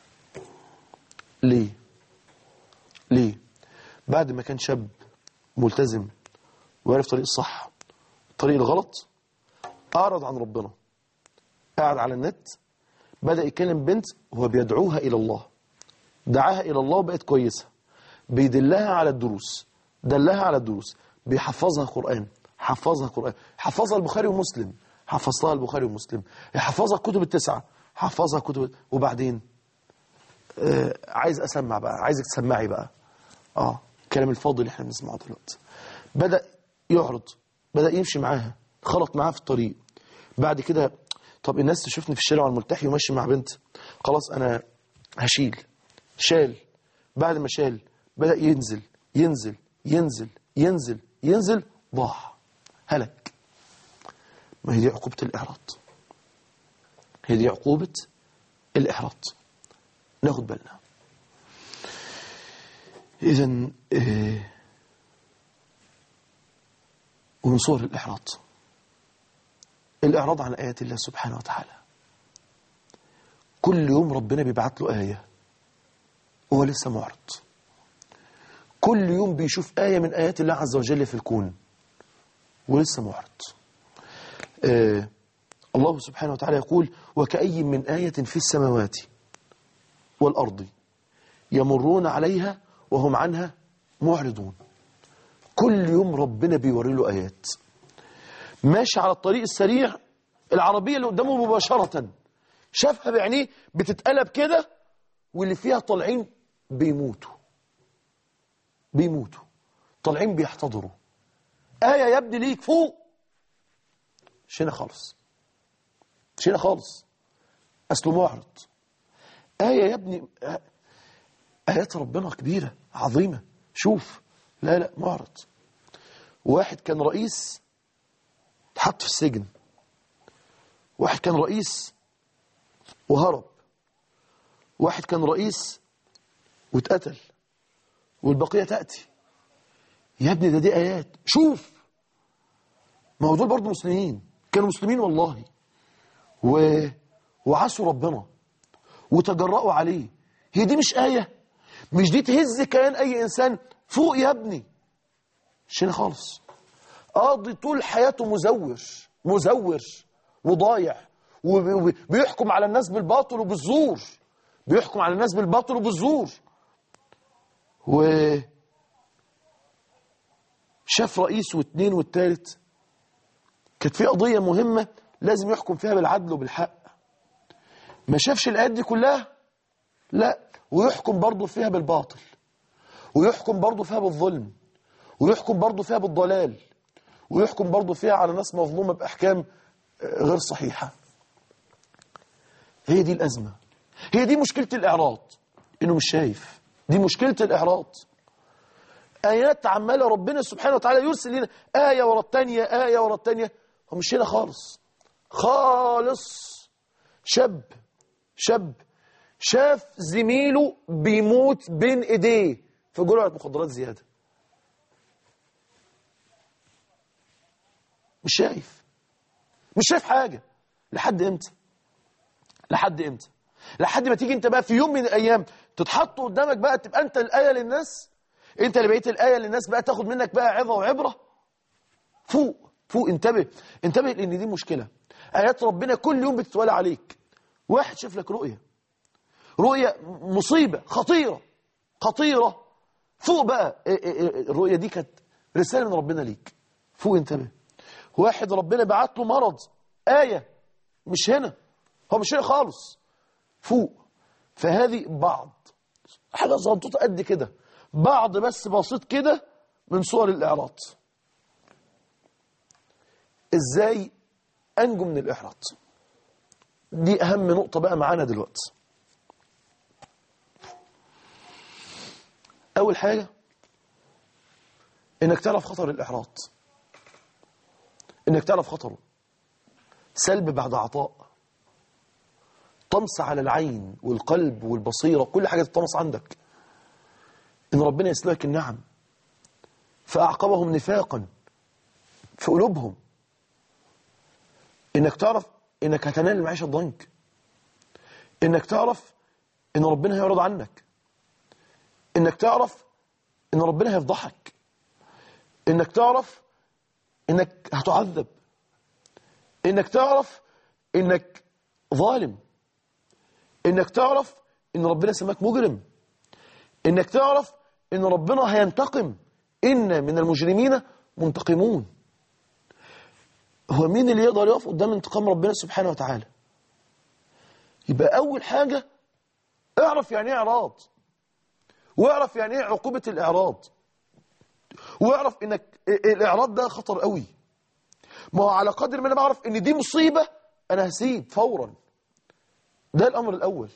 ليه ليه بعد ما كان شاب ملتزم وعرف طريق الصح طريق الغلط، أعرض عن ربنا، قاعد على النت، بدأ يكلم بنت وهو بيدعوها إلى الله، دعاها إلى الله وبقت كويسة، بيدلها على الدروس، دلها على الدروس، بيحفظها قرآن، حفظها قرآن، حفظها البخاري ومسلم، حفظتها البخاري ومسلم، حفظها كتب التسعة، حفظها كتب. وبعدين آه عايز أسمع بقى، عايزك تسمعي بقى آه الكلام الفاضل اللي احنا بنسمعه دلوقتي. بدأ يعرض، بدأ يمشي معاها، خلط معاها في الطريق. بعد كده طب الناس تشوفني في الشارع والملتحي وماشي مع بنت، خلاص أنا هشيل. شال، بعد ما شال بدأ ينزل ينزل ينزل ينزل ينزل، ضاع، هلك. ما هي دي عقوبة الإحراط، هي دي عقوبة الإحراط، ناخد بالنا. إذن إيه ومن صور الإحراط الإعراض عن آيات الله سبحانه وتعالى. كل يوم ربنا بيبعت له آية وهو لسه معرض، كل يوم بيشوف آية من آيات الله عز وجل في الكون ولسه معرض. آه الله سبحانه وتعالى يقول وكأي من آية في السماوات والأرض يمرون عليها وهم عنها معرضون. كل يوم ربنا بيوري له آيات، ماشي على الطريق السريع، العربية اللي قدامه مباشرة شافها بعينيه بتتقلب كده، واللي فيها طالعين بيموتوا بيموتوا طالعين بيحتضروا. آية يا ابني ليك فوق، شينا خالص شينا خالص أصله معرض. آية يا ابني، آيات ربنا كبيرة عظيمة، شوف، لا لا معرض. واحد كان رئيس اتحط في السجن، واحد كان رئيس وهرب، واحد كان رئيس واتقتل، والبقية تأتي. يا ابني ده دي آيات، شوف. ما هو دول برضه مسلمين، كانوا مسلمين والله، و... وعصوا ربنا وتجرأوا عليه. هي دي مش آية؟ مش دي تهز كيان أي إنسان؟ فوق يا ابني، شينا خالص. قاضي طول حياته مزور مزور وضايع، وبيحكم على الناس بالباطل وبالزور، بيحكم على الناس بالباطل وبالزور. وشاف رئيس واثنين والثالث، كانت في قضية مهمة لازم يحكم فيها بالعدل وبالحق، ما شافش الآيات دي كلها، لا، ويحكم برضه فيها بالباطل، ويحكم برضه فيها بالظلم، ويحكم برضه فيها بالضلال، ويحكم برضه فيها على ناس مظلومة بأحكام غير صحيحة. هي دي الأزمة، هي دي مشكلة الإعراض، إنه مش شايف. دي مشكلة الإعراض. آيات عمالة ربنا سبحانه وتعالى يرسل لنا آية ورا التانية، آية ورا التانية، هو مش هنا خالص خالص. شاب شاب شاف زميله بيموت بين ايديه في جرعة مخدرات زيادة، مش شايف مش شايف حاجة. لحد امتى لحد امتى لحد ما تيجي انت بقى في يوم من الايام تتحط قدامك بقى تبقى انت الآية للناس، انت اللي بقيت الآية للناس، بقى تاخد منك بقى عظة وعبرة. فوق فوق، انتبه انتبه، لان دي مشكلة. آيات ربنا كل يوم بتتوالى عليك. واحد شاف لك رؤية رؤية مصيبة خطيرة خطيرة، فوق بقى. الرؤية دي كانت رسالة من ربنا ليك، فوق انتبه. واحد ربنا بعت له مرض، آية، مش هنا، هو مش هنا خالص، فوق. فهذه بعض حاجة صغنطوطة قد كده، بعض بس بسيط كده من صور الإعراض. ازاي أنجو من الإحراط؟ دي أهم نقطة بقى معانا دلوقتي. أول حاجة إنك تعرف خطر الإعراض، إنك تعرف خطره. سلب بعد عطاء، طمس على العين والقلب والبصيرة، كل حاجة تطمس عندك. إن ربنا يسلبك النعم فأعقبهم نفاقا في قلوبهم. إنك تعرف إنك هتنال المعيشة الضنك، إنك تعرف إن ربنا هيعرض عنك، إنك تعرف إن ربنا هيفضحك، إنك تعرف إنك هتعذب، إنك تعرف إنك ظالم، إنك تعرف إن ربنا سماك مجرم، إنك تعرف إن ربنا هينتقم. إن من المجرمين منتقمون. هو مين اللي يقدر يقف قدام انتقام ربنا سبحانه وتعالى؟ يبقى أول حاجة اعرف يعني ايه إعراض، واعرف يعني ايه عقوبة الإعراض، واعرف إنك الإعراض ده خطر قوي. ما هو على قدر ما أنا بعرف إن دي مصيبة أنا هسيب فورا. ده الأمر الأول.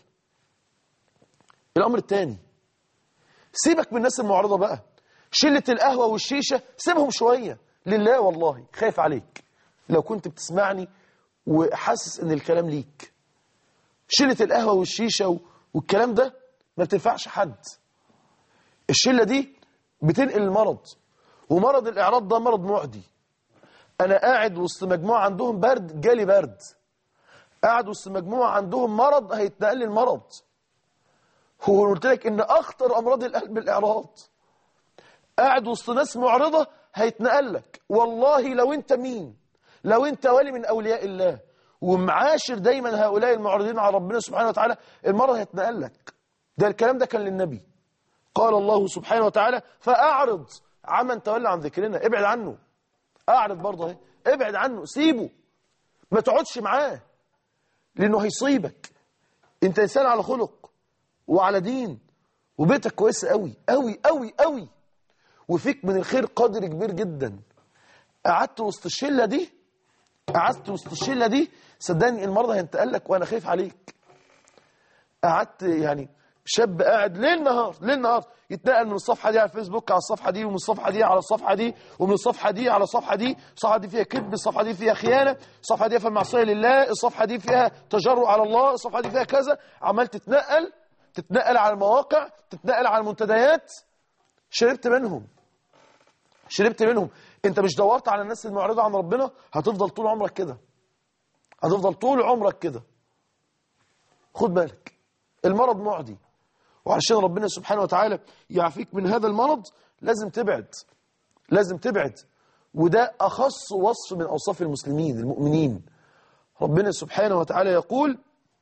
الأمر الثاني، سيبك من الناس المعرضة بقى، شلة القهوة والشيشة سيبهم شوية لله. والله خايف عليك لو كنت بتسمعني وحاسس ان الكلام ليك. شلة القهوة والشيشة والكلام ده ما بتنفعش حد. الشلة دي بتنقل المرض، ومرض الإعراض ده مرض معدي. أنا قاعد وسط مجموعة عندهم برد، جالي برد. قاعد وسط مجموعة عندهم مرض، هيتنقل لي المرض. هو قلت لك إن أخطر أمراض القلب الإعراض. قاعد وسط ناس معرضة، هيتنقل لك. والله لو أنت مين، لو أنت ولي من أولياء الله ومعاشر دايما هؤلاء المعرضين على ربنا سبحانه وتعالى، المرض هيتنقل لك. ده الكلام ده كان للنبي. قال الله سبحانه وتعالى فأعرض عمن تولى عن ذكرنا. ابعد عنه. أعرض برضه اهي، ابعد عنه، سيبه، ما تقعدش معاه، لأنه هيصيبك. أنت إنسان على خلق وعلى دين، وبيتك كويس قوي قوي قوي قوي، وفيك من الخير قدر كبير جدا. قعدت وسط الشلة دي، قعدت وسط الشلة دي، صدقني المرضى هينتقل لك وأنا خايف عليك. قعدت يعني شاب قاعد ليل نهار ليل نهار يتنقل من الصفحة دي على الفيسبوك على الصفحة دي، ومن الصفحة دي على الصفحة دي، ومن الصفحة دي على الصفحة دي. الصفحة دي فيها كذب، الصفحة دي فيها خيانة، الصفحة دي فيها معصية لله، الصفحة دي فيها تجرؤ على الله، الصفحة دي فيها كذا. عمال تتنقل تتنقل على المواقع، تتنقل على المنتديات. شربت منهم شربت منهم انت مش دورت على الناس المعرضة عن ربنا، هتفضل طول عمرك كده، هتفضل طول عمرك كده. خد بالك، المرض معدي، وعشان ربنا سبحانه وتعالى يعافيك من هذا المرض لازم تبعد، لازم تبعد. وده أخص وصف من أوصاف المسلمين المؤمنين. ربنا سبحانه وتعالى يقول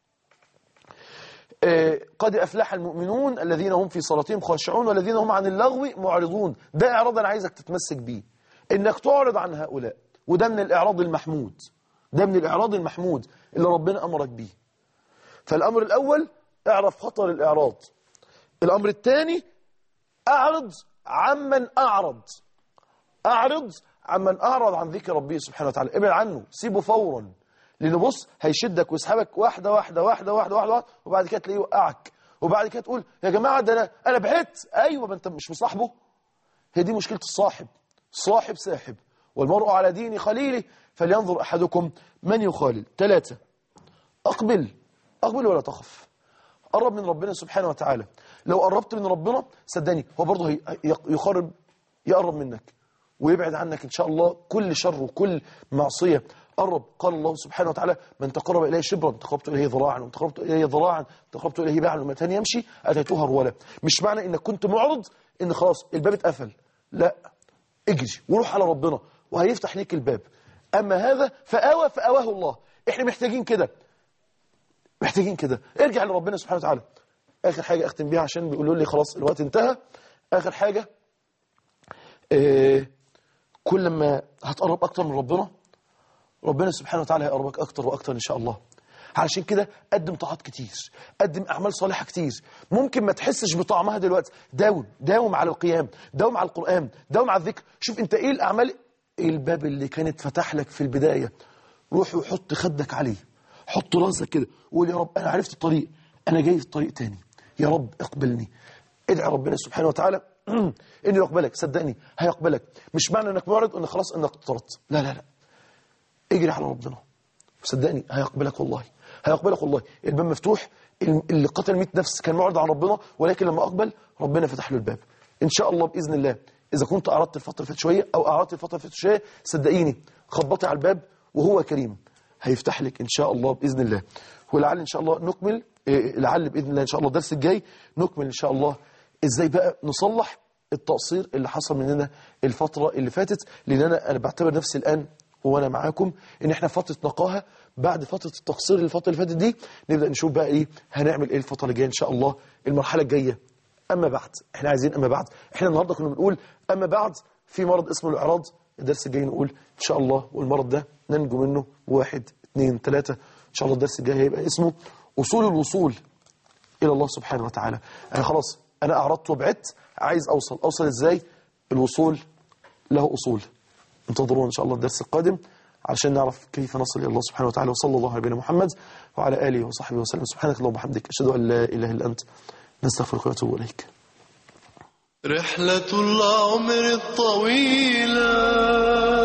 آه قد أفلح المؤمنون الذين هم في صلاتهم خاشعون والذين هم عن اللغو معرضون. ده إعراض أنا عايزك تتمسك بيه، إنك تعرض عن هؤلاء. وده من الإعراض المحمود، ده من الإعراض المحمود اللي ربنا أمرك بيه. فالأمر الأول اعرف خطر الإعراض. الأمر الثاني أعرض عمن أعرض، أعرض عمن أعرض عن ذكر ربه سبحانه وتعالى. ابعد عنه، سيبه فورا، لأنه بص هيشدك ويسحبك واحدة واحدة واحدة واحدة واحدة, واحدة وبعد كده تلاقيه يوقعك، وبعد كده تقول يا جماعة ده أنا أنا بعدت. أيوة، ما أنت مش مصاحبه. هي دي مشكلة الصاحب. صاحب ساحب، والمرء على دين خليله فلينظر أحدكم من يخالل. ثلاثة، أقبل أقبل ولا تخف. قرب من ربنا سبحانه وتعالى. لو قربت من ربنا صدقني هو برضه يقرب يقرب منك ويبعد عنك إن شاء الله كل شر وكل معصية. قرب. قال الله سبحانه وتعالى من تقرب إليه شبرا تقربت إليه ذراعا، ومن تقربت إليه ذراعا تقربت إليه باعا، وما تاني يمشي أتيتها هرولا. مش معنى إنك كنت معرض إن خلاص الباب اتقفل، لا، اجري وروح على ربنا وهيفتح ليك الباب. أما هذا فآوى فآواه الله. إحنا محتاجين كده، محتاجين كده. ارجع لربنا سبحانه وتعالى. آخر حاجة أختم بيها عشان بيقولوا لي خلاص الوقت انتهى. آخر حاجة، آه كل ما هتقرب أكتر من ربنا ربنا سبحانه وتعالى هيقربك أكتر وأكتر إن شاء الله. علشان كده قدم طاعات كتير، قدم أعمال صالحة كتير. ممكن ما تحسش بطعمها دلوقتي، داوم داوم على القيام، داوم على القرآن، داوم على الذكر. شوف أنت إيه الأعمال، إيه الباب اللي كانت فتح لك في البداية، روح وحط خدك عليه، حط راسك كده وقول يا رب أنا عرفت الطريق، أنا جاي في الطريق تاني، يا رب اقبلني. ادعي ربنا سبحانه وتعالى انه يقبلك. صدقني هيقبلك. مش معنى انك معرض ان خلاص انك اطردت، لا لا لا، اجري على ربنا، صدقني هيقبلك والله، هيقبلك والله. الباب مفتوح. اللي قتل مئة نفس كان معرض عن ربنا، ولكن لما اقبل ربنا فتح له الباب ان شاء الله باذن الله. اذا كنت اعرضت الفتره اللي فاتت شويه او اعرضت الفتره اللي فاتت شويه، صدقيني خبطي على الباب وهو كريم هيفتح لك ان شاء الله باذن الله. ولعل ان شاء الله نكمل، لعل باذن الله ان شاء الله الدرس الجاي نكمل ان شاء الله ازاي بقى نصلح التقصير اللي حصل مننا الفتره اللي فاتت. لان انا انا بعتبر نفسي الان وانا معاكم ان احنا فتره نقاهه. بعد فتره التقصير الفتره اللي فاتت دي نبدا نشوف بقى ايه هنعمل ايه الفتره اللي جايه ان شاء الله، المرحله الجايه. اما بعد احنا عايزين اما بعد، احنا النهارده كنا بنقول اما بعد في مرض اسمه الاعراض. الدرس الجاي نقول ان شاء الله والمرض ده ننجو منه واحد اثنين ثلاثه. ان شاء الله الدرس الجاي هيبقى اسمه اصول الوصول الى الله سبحانه وتعالى. انا خلاص انا اعرضت وبعدت، عايز اوصل اوصل ازاي؟ الوصول له اصول. انتظرونا ان شاء الله الدرس القادم علشان نعرف كيف نصل الى الله سبحانه وتعالى. وصلى الله على نبينا محمد وعلى اله وصحبه وسلم. سبحانك اللهم وبحمدك، اشهد ان لا اله الا انت، نستغفرك ونتوب اليك. رحلة العمر الطويلة